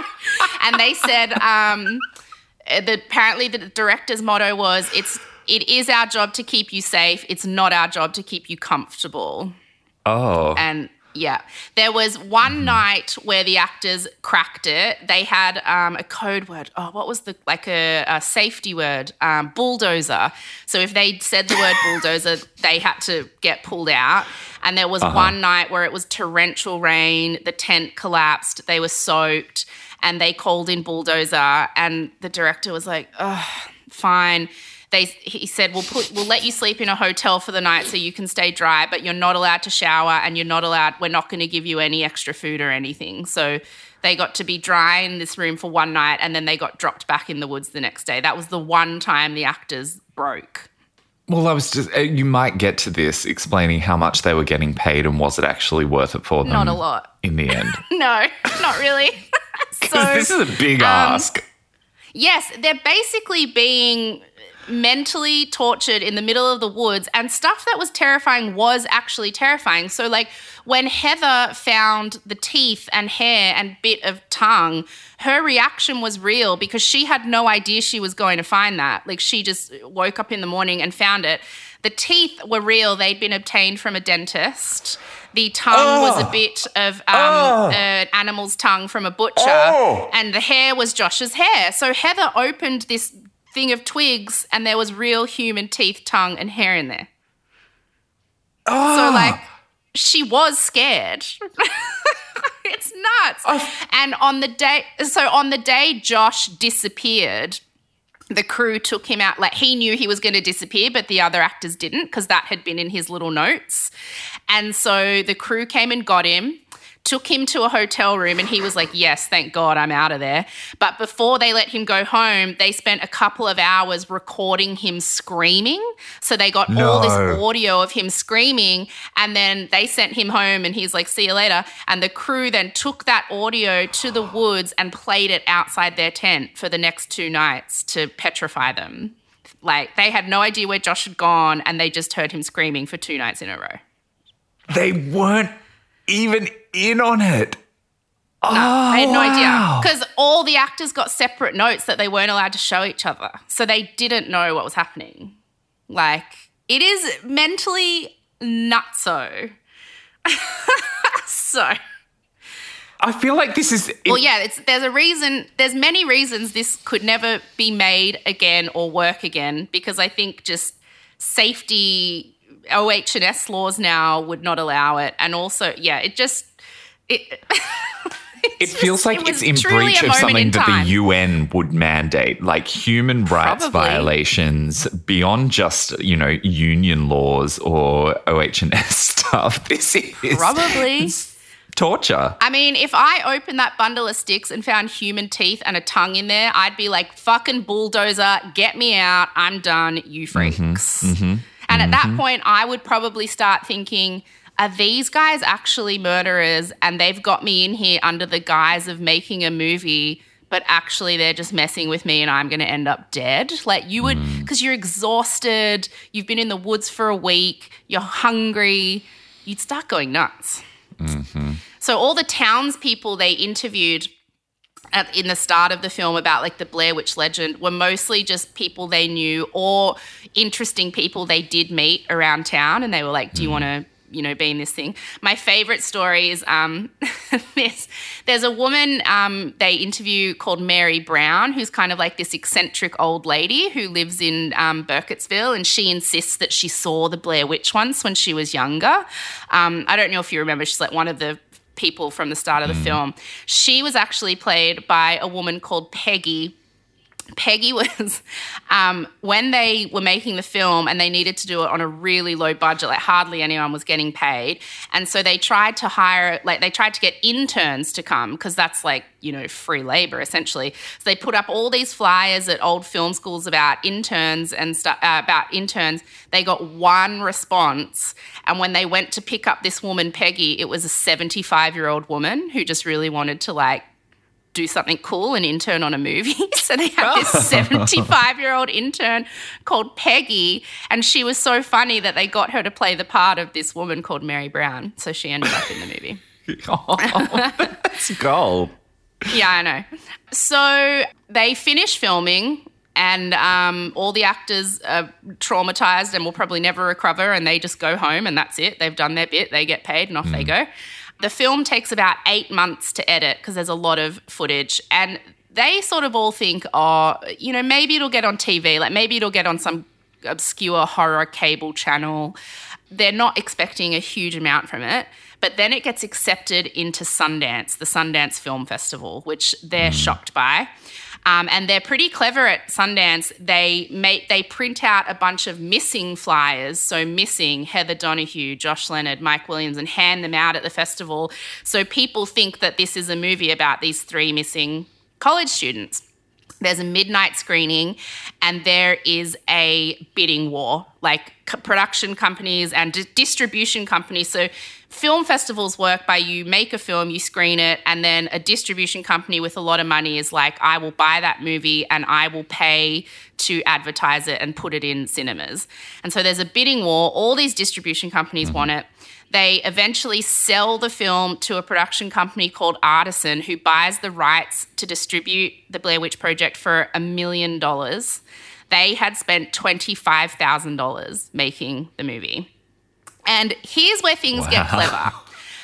and they said um, that apparently the director's motto was, it's, it is our job to keep you safe. It's not our job to keep you comfortable. Oh. And yeah. There was one mm-hmm. night where the actors cracked it. They had um, a code word. Oh, what was the, like a, a safety word? Um, bulldozer. So if they said the word bulldozer, they had to get pulled out. And there was uh-huh. one night where it was torrential rain. The tent collapsed. They were soaked and they called in bulldozer. And the director was like, oh, fine. They, he said, we'll put, we'll let you sleep in a hotel for the night so you can stay dry, but you're not allowed to shower and you're not allowed, we're not going to give you any extra food or anything. So they got to be dry in this room for one night and then they got dropped back in the woods the next day. That was the one time the actors broke. Well, I was just, you might get to this explaining how much they were getting paid and was it actually worth it for them? Not a lot. In the end. No, not really. Because so, this is a big um, ask. Yes, they're basically being mentally tortured in the middle of the woods, and stuff that was terrifying was actually terrifying. So like when Heather found the teeth and hair and bit of tongue, her reaction was real because she had no idea she was going to find that. Like she just woke up in the morning and found it. The teeth were real. They'd been obtained from a dentist. The tongue oh. was a bit of um, oh. an animal's tongue from a butcher, oh. and the hair was Josh's hair. So Heather opened this thing of twigs and there was real human teeth, tongue and hair in there. Oh. So like she was scared. It's nuts. Oh. And on the day, so on the day Josh disappeared, the crew took him out. Like he knew he was going to disappear, but the other actors didn't because that had been in his little notes. And so the crew came and got him, took him to a hotel room, and he was like, yes, thank God I'm out of there. But before they let him go home, they spent a couple of hours recording him screaming. So they got no. all this audio of him screaming, and then they sent him home and he's like, see you later. And the crew then took that audio to the woods and played it outside their tent for the next two nights to petrify them. Like, they had no idea where Josh had gone and they just heard him screaming for two nights in a row. They weren't even in on it. No, oh, I had no wow. idea. Because all the actors got separate notes that they weren't allowed to show each other. So they didn't know what was happening. Like, it is mentally nutso. So... I feel like this is... Well, yeah, it's, there's a reason, there's many reasons this could never be made again or work again, because I think just safety, O H and S laws now would not allow it. And also, yeah, it just... It, it feels just, like it it's in truly breach a of something that time. the U N would mandate, like human rights Probably. violations beyond just, you know, union laws or O H and S stuff. This is... Probably. torture. I mean, if I opened that bundle of sticks and found human teeth and a tongue in there, I'd be like, fucking bulldozer, get me out. I'm done, you freaks. Mm-hmm, mm-hmm, and mm-hmm. at that point, I would probably start thinking, are these guys actually murderers and they've got me in here under the guise of making a movie, but actually they're just messing with me and I'm going to end up dead? Like, you would, because mm. you're exhausted, you've been in the woods for a week, you're hungry, you'd start going nuts. Mm-hmm. So all the townspeople they interviewed at, in the start of the film about like the Blair Witch legend were mostly just people they knew or interesting people they did meet around town, and they were like, do you mm. want to, you know, be in this thing? My favourite story is um, this. There's a woman um, they interview called Mary Brown, who's kind of like this eccentric old lady who lives in um, Burkittsville, and she insists that she saw the Blair Witch once when she was younger. Um, I don't know if you remember, she's like one of the people from the start of the mm. film. She was actually played by a woman called Peggy. Peggy was, um, when they were making the film and they needed to do it on a really low budget, like hardly anyone was getting paid. And so they tried to hire, like they tried to get interns to come, because that's like, you know, free labor essentially. So they put up all these flyers at old film schools about interns and stuff, uh, about interns. They got one response. And when they went to pick up this woman, Peggy, it was a seventy-five-year-old woman who just really wanted to like, do something cool and intern on a movie. So they had this seventy-five-year-old intern called Peggy, and she was so funny that they got her to play the part of this woman called Mary Brown. So she ended up in the movie. Oh, that's gold. Yeah, I know. So they finish filming, and um, all the actors are traumatized and will probably never recover, and they just go home and that's it. They've done their bit, they get paid, and off mm. they go. The film takes about eight months to edit because there's a lot of footage, and they sort of all think, oh, you know, maybe it'll get on T V, like maybe it'll get on some obscure horror cable channel. They're not expecting a huge amount from it, but then it gets accepted into Sundance, the Sundance Film Festival, which they're mm. shocked by. Um, and they're pretty clever at Sundance. They make they print out a bunch of missing flyers, so missing Heather Donahue, Josh Leonard, Mike Williams, and hand them out at the festival. So people think that this is a movie about these three missing college students. There's a midnight screening, and there is a bidding war, like c- production companies and d- distribution companies. So film festivals work by you make a film, you screen it, and then a distribution company with a lot of money is like, I will buy that movie and I will pay to advertise it and put it in cinemas. And so there's a bidding war. All these distribution companies mm-hmm. want it. They eventually sell the film to a production company called Artisan, who buys the rights to distribute the Blair Witch Project for a million dollars. They had spent twenty-five thousand dollars making the movie. And here's where things wow. get clever.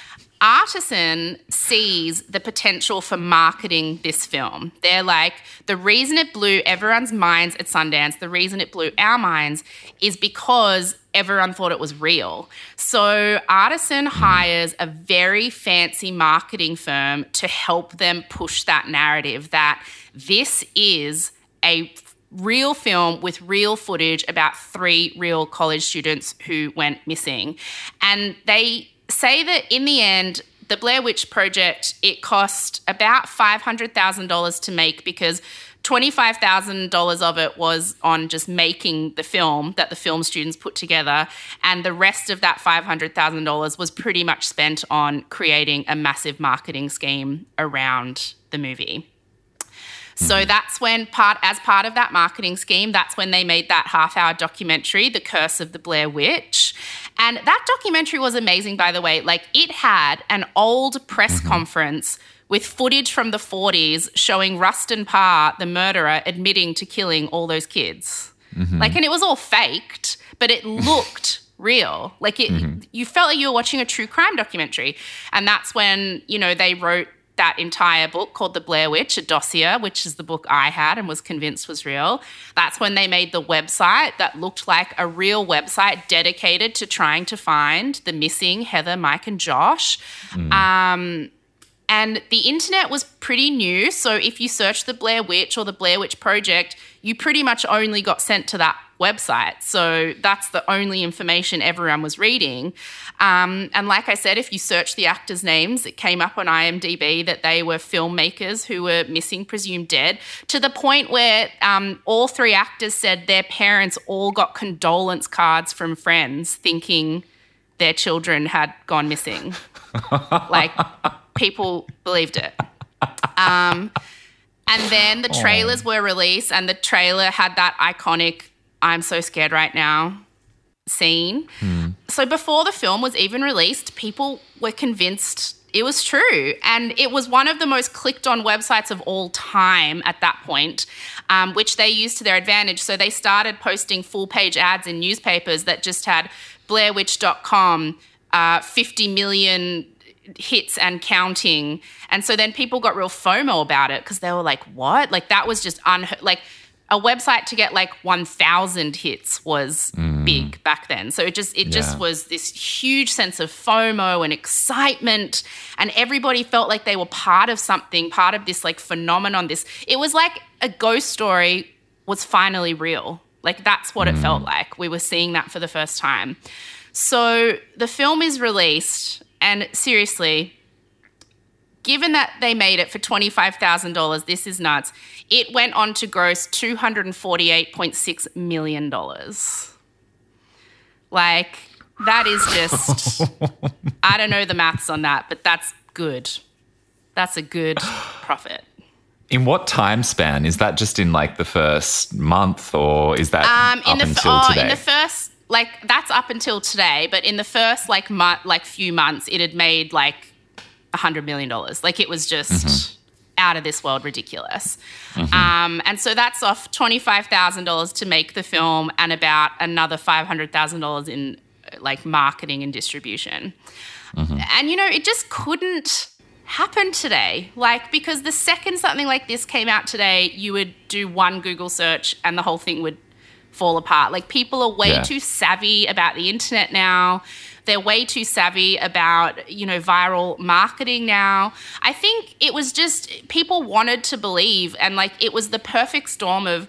Artisan sees the potential for marketing this film. They're like, the reason it blew everyone's minds at Sundance, the reason it blew our minds is because everyone thought it was real. So Artisan hires a very fancy marketing firm to help them push that narrative that this is a real film with real footage about three real college students who went missing. And they say that in the end, the Blair Witch Project, it cost about five hundred thousand dollars to make, because twenty-five thousand dollars of it was on just making the film that the film students put together, and the rest of that five hundred thousand dollars was pretty much spent on creating a massive marketing scheme around the movie. So that's when part, as part of that marketing scheme, that's when they made that half-hour documentary, The Curse of the Blair Witch. And that documentary was amazing, by the way. Like, it had an old press mm-hmm. conference with footage from the forties showing Rustin Parr, the murderer, admitting to killing all those kids. Mm-hmm. Like, and it was all faked, but it looked real. Like, it, mm-hmm. you felt like you were watching a true crime documentary. And that's when, you know, they wrote that entire book called The Blair Witch, a dossier, which is the book I had and was convinced was real. That's when they made the website that looked like a real website dedicated to trying to find the missing Heather, Mike, and Josh. Mm. Um, and the internet was pretty new. So if you searched the Blair Witch or the Blair Witch Project, you pretty much only got sent to that website. So that's the only information everyone was reading. Um, and like I said, if you search the actors' names, it came up on IMDb that they were filmmakers who were missing, presumed dead, to the point where um, all three actors said their parents all got condolence cards from friends thinking their children had gone missing. Like, people believed it. Um, and then the trailers were released, and the trailer had that iconic "I'm so scared right now" scene. Hmm. So before the film was even released, people were convinced it was true. And it was one of the most clicked on websites of all time at that point, um, which they used to their advantage. So they started posting full page ads in newspapers that just had blair witch dot com, uh, fifty million hits and counting. And so then people got real FOMO about it because they were like, what? Like, that was just unheard. Like, a website to get like one thousand hits was mm. big back then. So it just it yeah. just was this huge sense of FOMO and excitement, and everybody felt like they were part of something, part of this like phenomenon. This it was like a ghost story was finally real. Like, that's what mm. it felt like. We were seeing that for the first time. So the film is released, and seriously, given that they made it for twenty-five thousand dollars, this is nuts. It went on to gross two hundred forty-eight point six million dollars. Like, that is just, I don't know the maths on that, but that's good. That's a good profit. In what time span? Is that just in like the first month, or is that um, up in the, until oh, today? In the first, like, that's up until today, but in the first like month, like few months, it had made like one hundred million dollars. Like, it was just mm-hmm. out of this world ridiculous. Mm-hmm. Um, and so that's off twenty-five thousand dollars to make the film and about another five hundred thousand dollars in like marketing and distribution. Mm-hmm. And, you know, it just couldn't happen today. Like, because the second something like this came out today, you would do one Google search and the whole thing would fall apart. Like, people are way yeah. too savvy about the internet now. They're way too savvy about, you know, viral marketing now. I think it was just people wanted to believe, and like it was the perfect storm of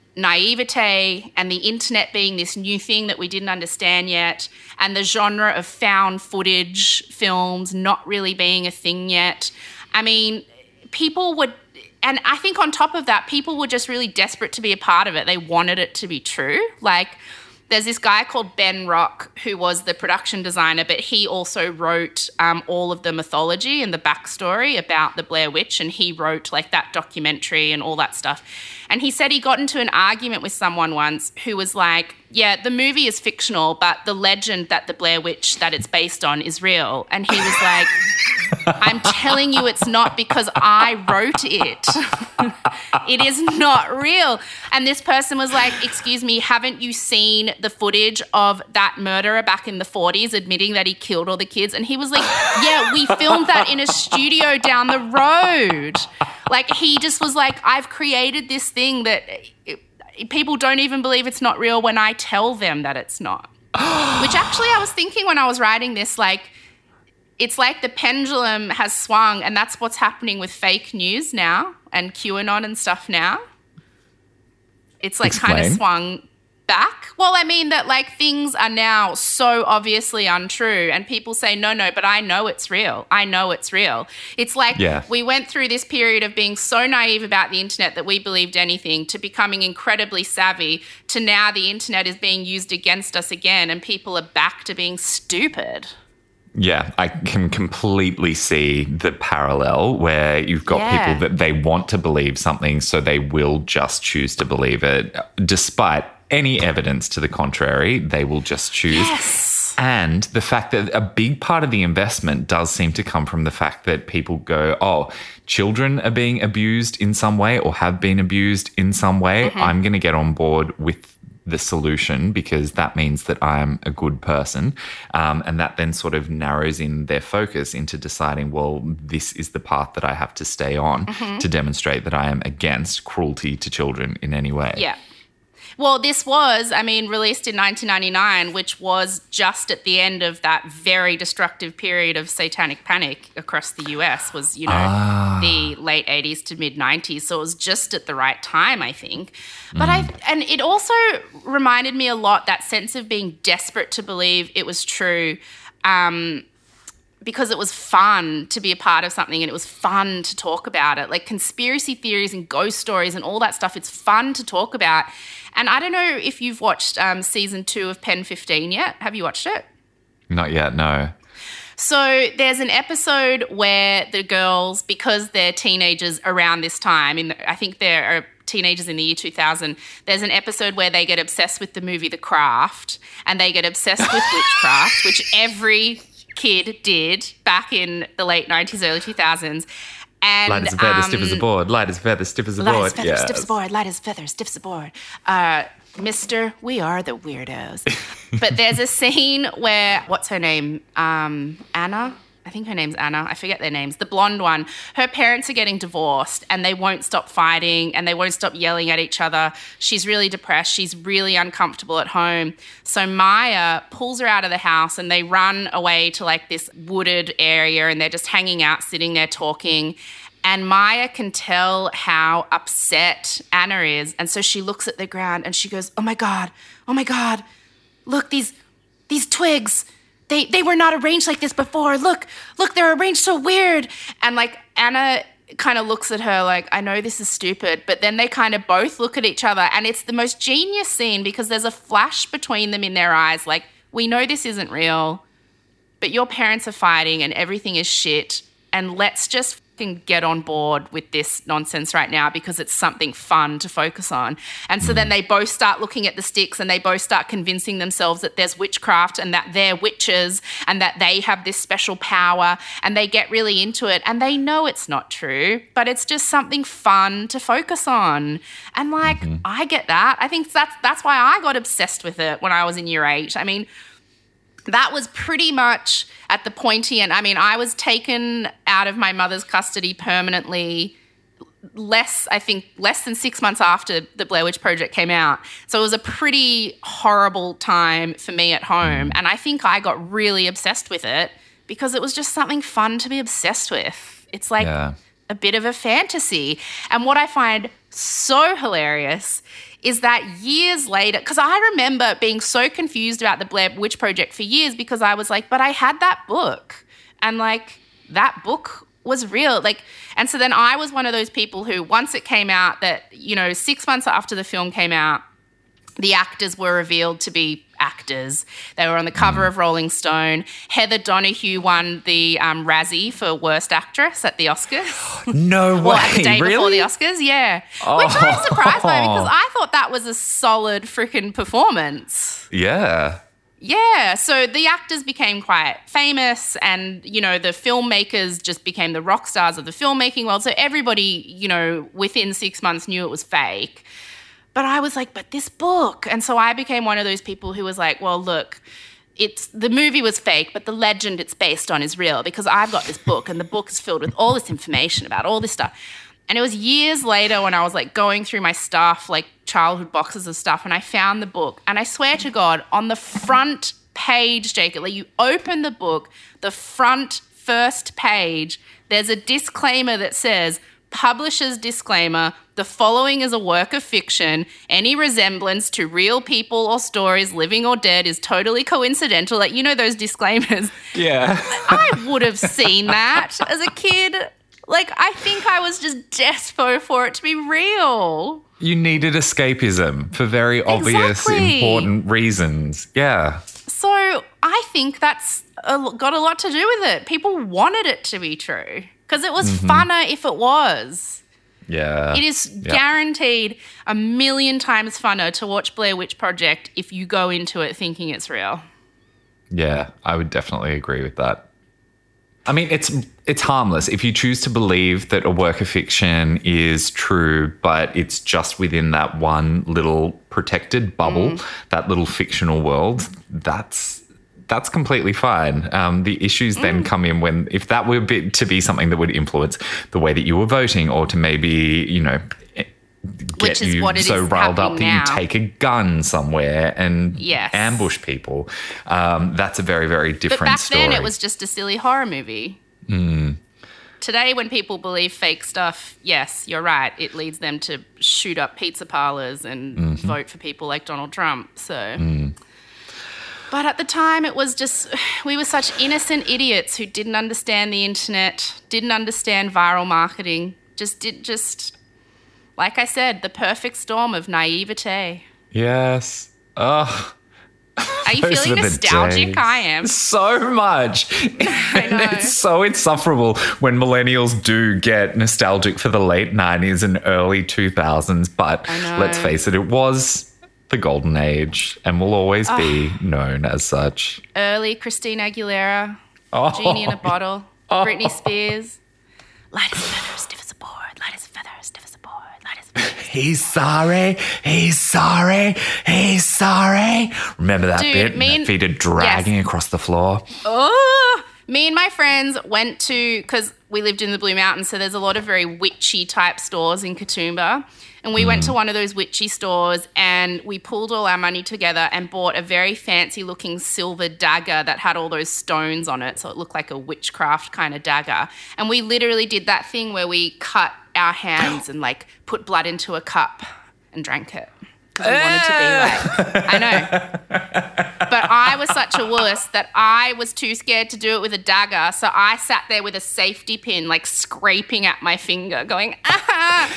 naivete and the internet being this new thing that we didn't understand yet, and the genre of found footage films not really being a thing yet. I mean, people would, and I think on top of that, people were just really desperate to be a part of it. They wanted it to be true. Like, there's this guy called Ben Rock who was the production designer, but he also wrote um, all of the mythology and the backstory about the Blair Witch, and he wrote like that documentary and all that stuff. And he said he got into an argument with someone once who was like, yeah, the movie is fictional, but the legend that the Blair Witch that it's based on is real. And he was like, I'm telling you it's not, because I wrote it. It is not real. And this person was like, excuse me, haven't you seen the footage of that murderer back in the forties admitting that he killed all the kids? And he was like, yeah, we filmed that in a studio down the road. Like, he just was like, I've created this thing that it, people don't even believe it's not real when I tell them that it's not. Which actually I was thinking when I was writing this, like, it's like the pendulum has swung, and that's what's happening with fake news now and QAnon and stuff now. It's like Explain. kind of swung back. Well, I mean that like things are now so obviously untrue, and people say, no, no, but I know it's real. I know it's real. It's like yeah. we went through this period of being so naive about the internet that we believed anything, to becoming incredibly savvy, to now the internet is being used against us again and people are back to being stupid. Yeah, I can completely see the parallel where you've got Yeah. people that they want to believe something, so they will just choose to believe it. Despite any evidence to the contrary, they will just choose. Yes. And the fact that a big part of the investment does seem to come from the fact that people go, oh, children are being abused in some way or have been abused in some way. Mm-hmm. I'm going to get on board with the solution because that means that I'm a good person. Um, and that then sort of narrows in their focus into deciding, well, this is the path that I have to stay on Mm-hmm. to demonstrate that I am against cruelty to children in any way. Yeah. Well, this was, I mean, released in nineteen ninety-nine, which was just at the end of that very destructive period of satanic panic across the U S, was, you know, Ah. the late eighties to mid nineties. So it was just at the right time, I think. But I, and it also reminded me a lot, that sense of being desperate to believe it was true. Um, because it was fun to be a part of something and it was fun to talk about it. Like conspiracy theories and ghost stories and all that stuff, it's fun to talk about. And I don't know if you've watched um, season two of Pen fifteen yet. Have you watched it? Not yet, no. So there's an episode where the girls, because they're teenagers around this time, in the, I think they're teenagers in the year two thousand, there's an episode where they get obsessed with the movie The Craft and they get obsessed with witchcraft, which every kid did back in the late nineties, early two thousands. And, Light as a feather, um, stiff as a board. Light as a feather, stiff as a Light board. as feather, Yes. stiff as a board. Light as feather, stiff as a board. Uh, Mister, we are the weirdos. But there's a scene where, what's her name? Um, Anna? I think her name's Anna. I forget their names. The blonde one. Her parents are getting divorced and they won't stop fighting and they won't stop yelling at each other. She's really depressed. She's really uncomfortable at home. So Maya pulls her out of the house and they run away to like this wooded area and they're just hanging out, sitting there talking. And Maya can tell how upset Anna is. And so she looks at the ground and she goes, oh my God, oh my God, look, these these twigs, they, they were not arranged like this before. Look, look, they're arranged so weird. And like Anna kind of looks at her like, I know this is stupid. But then they kind of both look at each other. And it's the most genius scene because there's a flash between them in their eyes. Like, we know this isn't real, but your parents are fighting and everything is shit. And let's just can get on board with this nonsense right now because it's something fun to focus on. And so then they both start looking at the sticks and they both start convincing themselves that there's witchcraft and that they're witches and that they have this special power, and they get really into it and they know it's not true, but it's just something fun to focus on. And like, mm-hmm. I get that. I think that's that's why I got obsessed with it when I was in year eight. I mean, that was pretty much at the pointy end. I mean, I was taken out of my mother's custody permanently less, I think, less than six months after the Blair Witch Project came out. So it was a pretty horrible time for me at home. And I think I got really obsessed with it because it was just something fun to be obsessed with. It's like yeah. a bit of a fantasy. And what I find so hilarious is that years later, because I remember being so confused about the Blair Witch Project for years because I was like, but I had that book and like that book was real. Like, and so then I was one of those people who once it came out that, you know, six months after the film came out, the actors were revealed to be actors. They were on the cover mm. of Rolling Stone. Heather Donahue won the um, Razzie for Worst Actress at the Oscars. No way. Well, at the day really? before the Oscars, yeah. Oh. Which I'm surprised by because I thought that was a solid freaking performance. Yeah. Yeah, so the actors became quite famous and, you know, the filmmakers just became the rock stars of the filmmaking world. So everybody, you know, within six months knew it was fake. But I was like, but this book. And so I became one of those people who was like, well, look, it's the movie was fake, but the legend it's based on is real because I've got this book and the book is filled with all this information about all this stuff. And it was years later when I was like going through my stuff, like childhood boxes of stuff, and I found the book. And I swear to God, on the front page, Jacob, like you open the book, the front first page, there's a disclaimer that says, publisher's disclaimer, the following is a work of fiction. Any resemblance to real people or stories, living or dead, is totally coincidental. Like, you know those disclaimers? Yeah. I would have seen that as a kid. Like, I think I was just despo for it to be real. You needed escapism for very obvious, exactly. important reasons. Yeah. So I think that's a, got a lot to do with it. People wanted it to be true because it was mm-hmm. funner if it was. Yeah. It is yep. guaranteed a million times funner to watch Blair Witch Project if you go into it thinking it's real. Yeah, I would definitely agree with that. I mean, it's it's harmless. If you choose to believe that a work of fiction is true, but it's just within that one little protected bubble, mm. that little fictional world, that's that's completely fine. Um, the issues mm. then come in when, if that were be, to be something that would influence the way that you were voting, or to maybe, you know, get Which is you what it so is riled up that now. you take a gun somewhere and yes. ambush people. Um, that's a very, very different but back story. then it was just a silly horror movie. Mm. Today, when people believe fake stuff, yes, you're right. It leads them to shoot up pizza parlors and mm-hmm. vote for people like Donald Trump. So, mm. But at the time, it was just, we were such innocent idiots who didn't understand the internet, didn't understand viral marketing, just did just, like I said, the perfect storm of naivete. Yes. Oh. Are you feeling nostalgic? I am. So much. I know. It's so insufferable when millennials do get nostalgic for the late nineties and early two thousands. But let's face it, it was the golden age and will always oh. be known as such. Early Christina Aguilera, oh. Genie in a Bottle, oh. Britney Spears. Light as a feather, stiff as a board. Light as a feather, stiff as a board. Light as a feather. He's sorry. He's sorry. He's sorry. Remember that Dude, bit? Me and, that feet are dragging yes. across the floor. Oh, me and my friends went to, because we lived in the Blue Mountains, so there's a lot of very witchy type stores in Katoomba. And we mm. went to one of those witchy stores and we pulled all our money together and bought a very fancy looking silver dagger that had all those stones on it. So it looked like a witchcraft kind of dagger. And we literally did that thing where we cut our hands and like put blood into a cup and drank it. Because we wanted to be like, I know. But I was such a wuss that I was too scared to do it with a dagger. So I sat there with a safety pin, like scraping at my finger, going, ah, ah,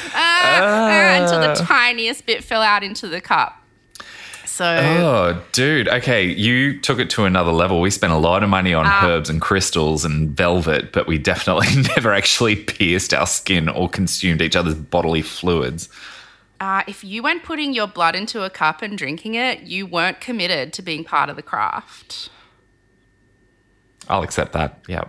ah, until the tiniest bit fell out into the cup. So, oh, dude. Okay, you took it to another level. We spent a lot of money on uh, herbs and crystals and velvet, but we definitely never actually pierced our skin or consumed each other's bodily fluids. Uh, if you went putting your blood into a cup and drinking it, you weren't committed to being part of the craft. I'll accept that, yeah.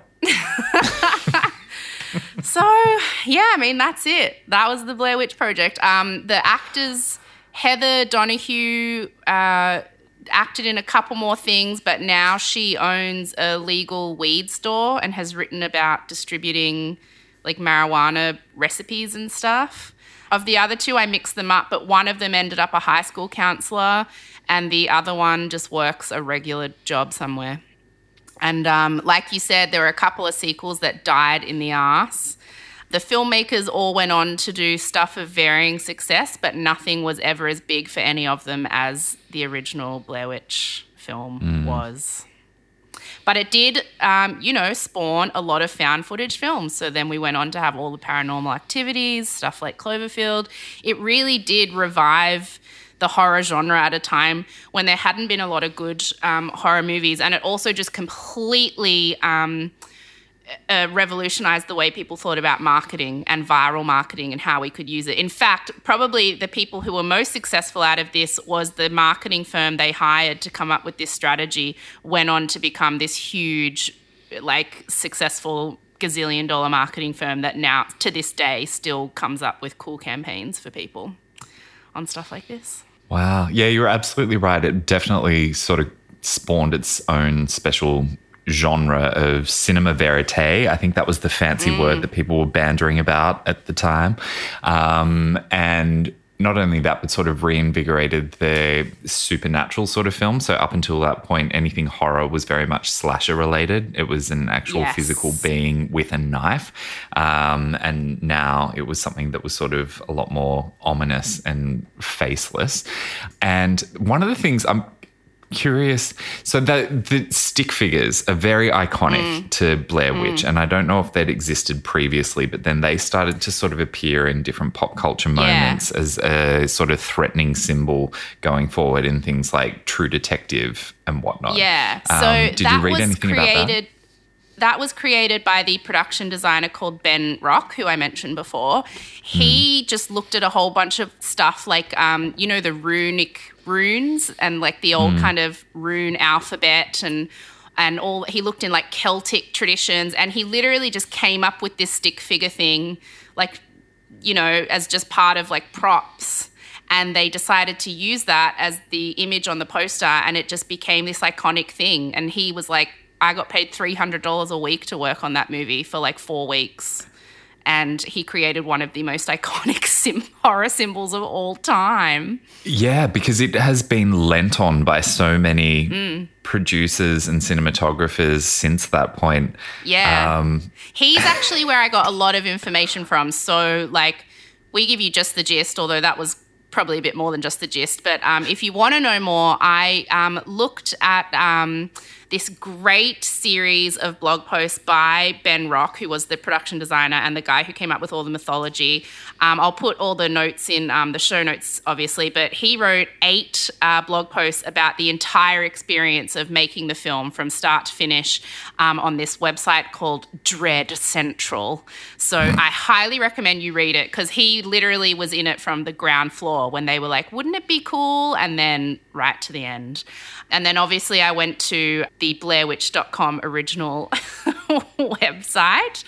So, yeah, I mean, that's it. That was the Blair Witch Project. Um, the actors, Heather Donahue, uh, acted in a couple more things, but now she owns a legal weed store and has written about distributing, like, marijuana recipes and stuff. Of the other two, I mixed them up, but one of them ended up a high school counsellor and the other one just works a regular job somewhere. And um, like you said, there were a couple of sequels that died in the arse. The filmmakers all went on to do stuff of varying success, but nothing was ever as big for any of them as the original Blair Witch film mm. was. But it did, um, you know, spawn a lot of found footage films. So then we went on to have all the Paranormal Activities, stuff like Cloverfield. It really did revive the horror genre at a time when there hadn't been a lot of good um, horror movies. And it also just completely um, uh, revolutionized the way people thought about marketing and viral marketing and how we could use it. In fact, probably the people who were most successful out of this was the marketing firm they hired to come up with this strategy went on to become this huge, like, successful gazillion dollar marketing firm that now, to this day, still comes up with cool campaigns for people on stuff like this. Wow. Yeah, you're absolutely right. It definitely sort of spawned its own special genre of cinema verite. I think that was the fancy mm. word that people were bandering about at the time. Um, and not only that, but sort of reinvigorated the supernatural sort of film. So up until that point, anything horror was very much slasher related. It was an actual yes. physical being with a knife. Um, and now it was something that was sort of a lot more ominous and faceless. And one of the things I'm curious. So the, the stick figures are very iconic mm. to Blair Witch, mm. and I don't know if they'd existed previously, but then they started to sort of appear in different pop culture moments yeah. as a sort of threatening symbol going forward in things like True Detective and whatnot. Yeah. So um, did that you read was anything created, about that? That was created by the production designer called Ben Rock, who I mentioned before. He mm. just looked at a whole bunch of stuff like, um, you know, the runic runes and like the old mm. kind of rune alphabet and and all. He looked in like Celtic traditions, and he literally just came up with this stick figure thing, like, you know, as just part of like props. And they decided to use that as the image on the poster, and it just became this iconic thing. And he was like, I got paid three hundred dollars a week to work on that movie for like four weeks. And he created one of the most iconic sim- horror symbols of all time. Yeah, because it has been lent on by so many mm. producers and cinematographers since that point. Yeah. Um, He's actually where I got a lot of information from. So, like, we give you just the gist, although that was probably a bit more than just the gist. But um, if you want to know more, I um, looked at um, this great series of blog posts by Ben Rock, who was the production designer and the guy who came up with all the mythology. Um, I'll put all the notes in um, the show notes, obviously, but he wrote eight uh, blog posts about the entire experience of making the film from start to finish um, on this website called Dread Central. So I highly recommend you read it, because he literally was in it from the ground floor when they were like, wouldn't it be cool? And then right to the end. And then obviously I went to the Blair Witch dot com original website.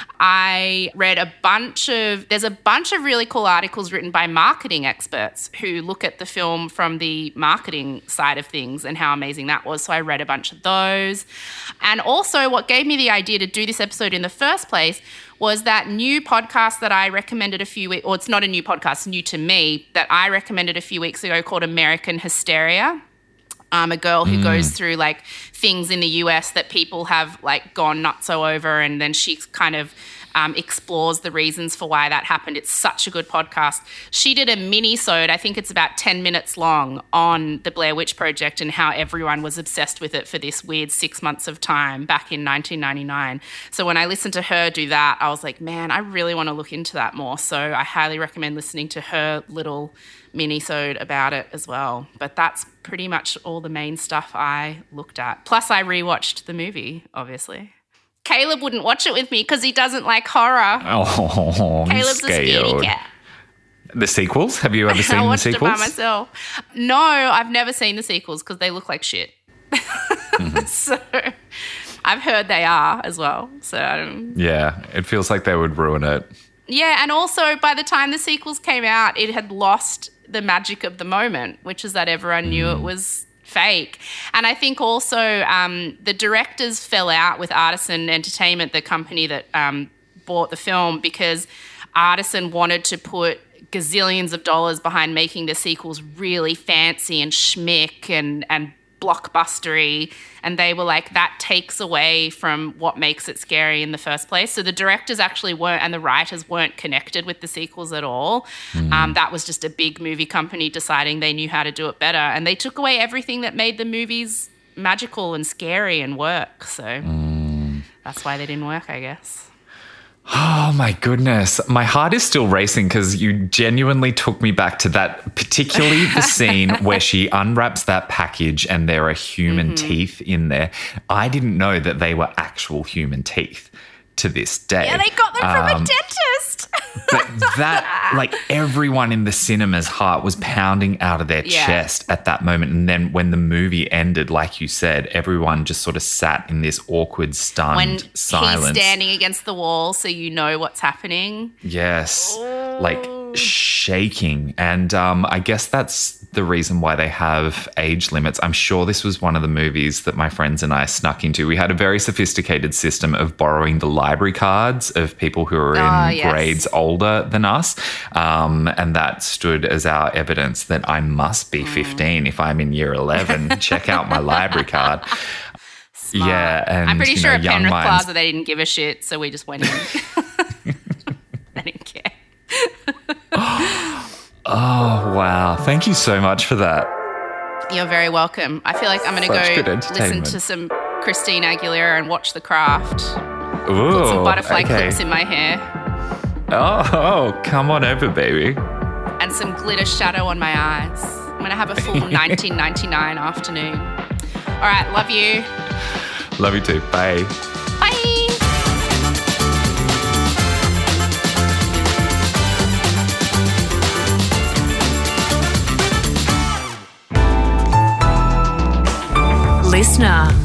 I read a bunch of, there's a bunch of really cool articles written by marketing experts who look at the film from the marketing side of things and how amazing that was. So I read a bunch of those. And also what gave me the idea to do this episode in the first place was that new podcast that I recommended a few weeks, or it's not a new podcast, new to me, that I recommended a few weeks ago called American Hysteria. Um, a girl who mm. goes through like things in the U S that people have like gone nutso over, and then she kind of um, explores the reasons for why that happened. It's such a good podcast. She did a mini-sode, I think it's about ten minutes long, on the Blair Witch Project and how everyone was obsessed with it for this weird six months of time back in nineteen ninety-nine. So when I listened to her do that, I was like, man, I really want to look into that more. So I highly recommend listening to her little mini-sode about it as well. But that's pretty much all the main stuff I looked at. Plus I rewatched the movie, obviously. Caleb wouldn't watch it with me because he doesn't like horror. Oh, Caleb's a scaredy cat. The sequels? Have you ever seen I the watched sequels? it by myself. No, I've never seen the sequels because they look like shit. Mm-hmm. So I've heard they are as well. So I don't... Yeah, it feels like they would ruin it. Yeah, and also by the time the sequels came out, it had lost the magic of the moment, which is that everyone knew mm. it was fake. And I think also um, the directors fell out with Artisan Entertainment, the company that um, bought the film, because Artisan wanted to put gazillions of dollars behind making the sequels really fancy and schmick and, and blockbustery, and they were like, that takes away from what makes it scary in the first place. So the directors actually weren't, and the writers weren't connected with the sequels at all. Mm. Um, that was just a big movie company deciding they knew how to do it better, and they took away everything that made the movies magical and scary and work. So mm. that's why they didn't work, I guess. Oh, my goodness. My heart is still racing because you genuinely took me back to that, particularly the scene where she unwraps that package and there are human mm-hmm. teeth in there. I didn't know that they were actual human teeth to this day. Yeah, they got them from um, a dentist. But that, like, everyone in the cinema's heart was pounding out of their yeah. chest at that moment. And then when the movie ended, like you said, everyone just sort of sat in this awkward, stunned when silence. He's standing against the wall so you know what's happening. Yes, oh. like shaking. And um, I guess that's the reason why they have age limits. I'm sure this was one of the movies that my friends and I snuck into. We had a very sophisticated system of borrowing the library cards of people who are in oh, yes. grades older than us. Um, and that stood as our evidence that I must be fifteen mm. if I'm in year eleven. Check out my library card. Smart. Yeah. And, I'm pretty you sure know, at Penrith minds- Plaza they didn't give a shit, so we just went in. They didn't care. Oh, wow. Thank you so much for that. You're very welcome. I feel like I'm going to go listen to some Christina Aguilera and watch The Craft. Ooh, Put some butterfly okay. clips in my hair. Oh, oh, come on over, baby. And some glitter shadow on my eyes. I'm going to have a full nineteen ninety-nine afternoon. All right, love you. Love you too. Bye. Bye. Listener.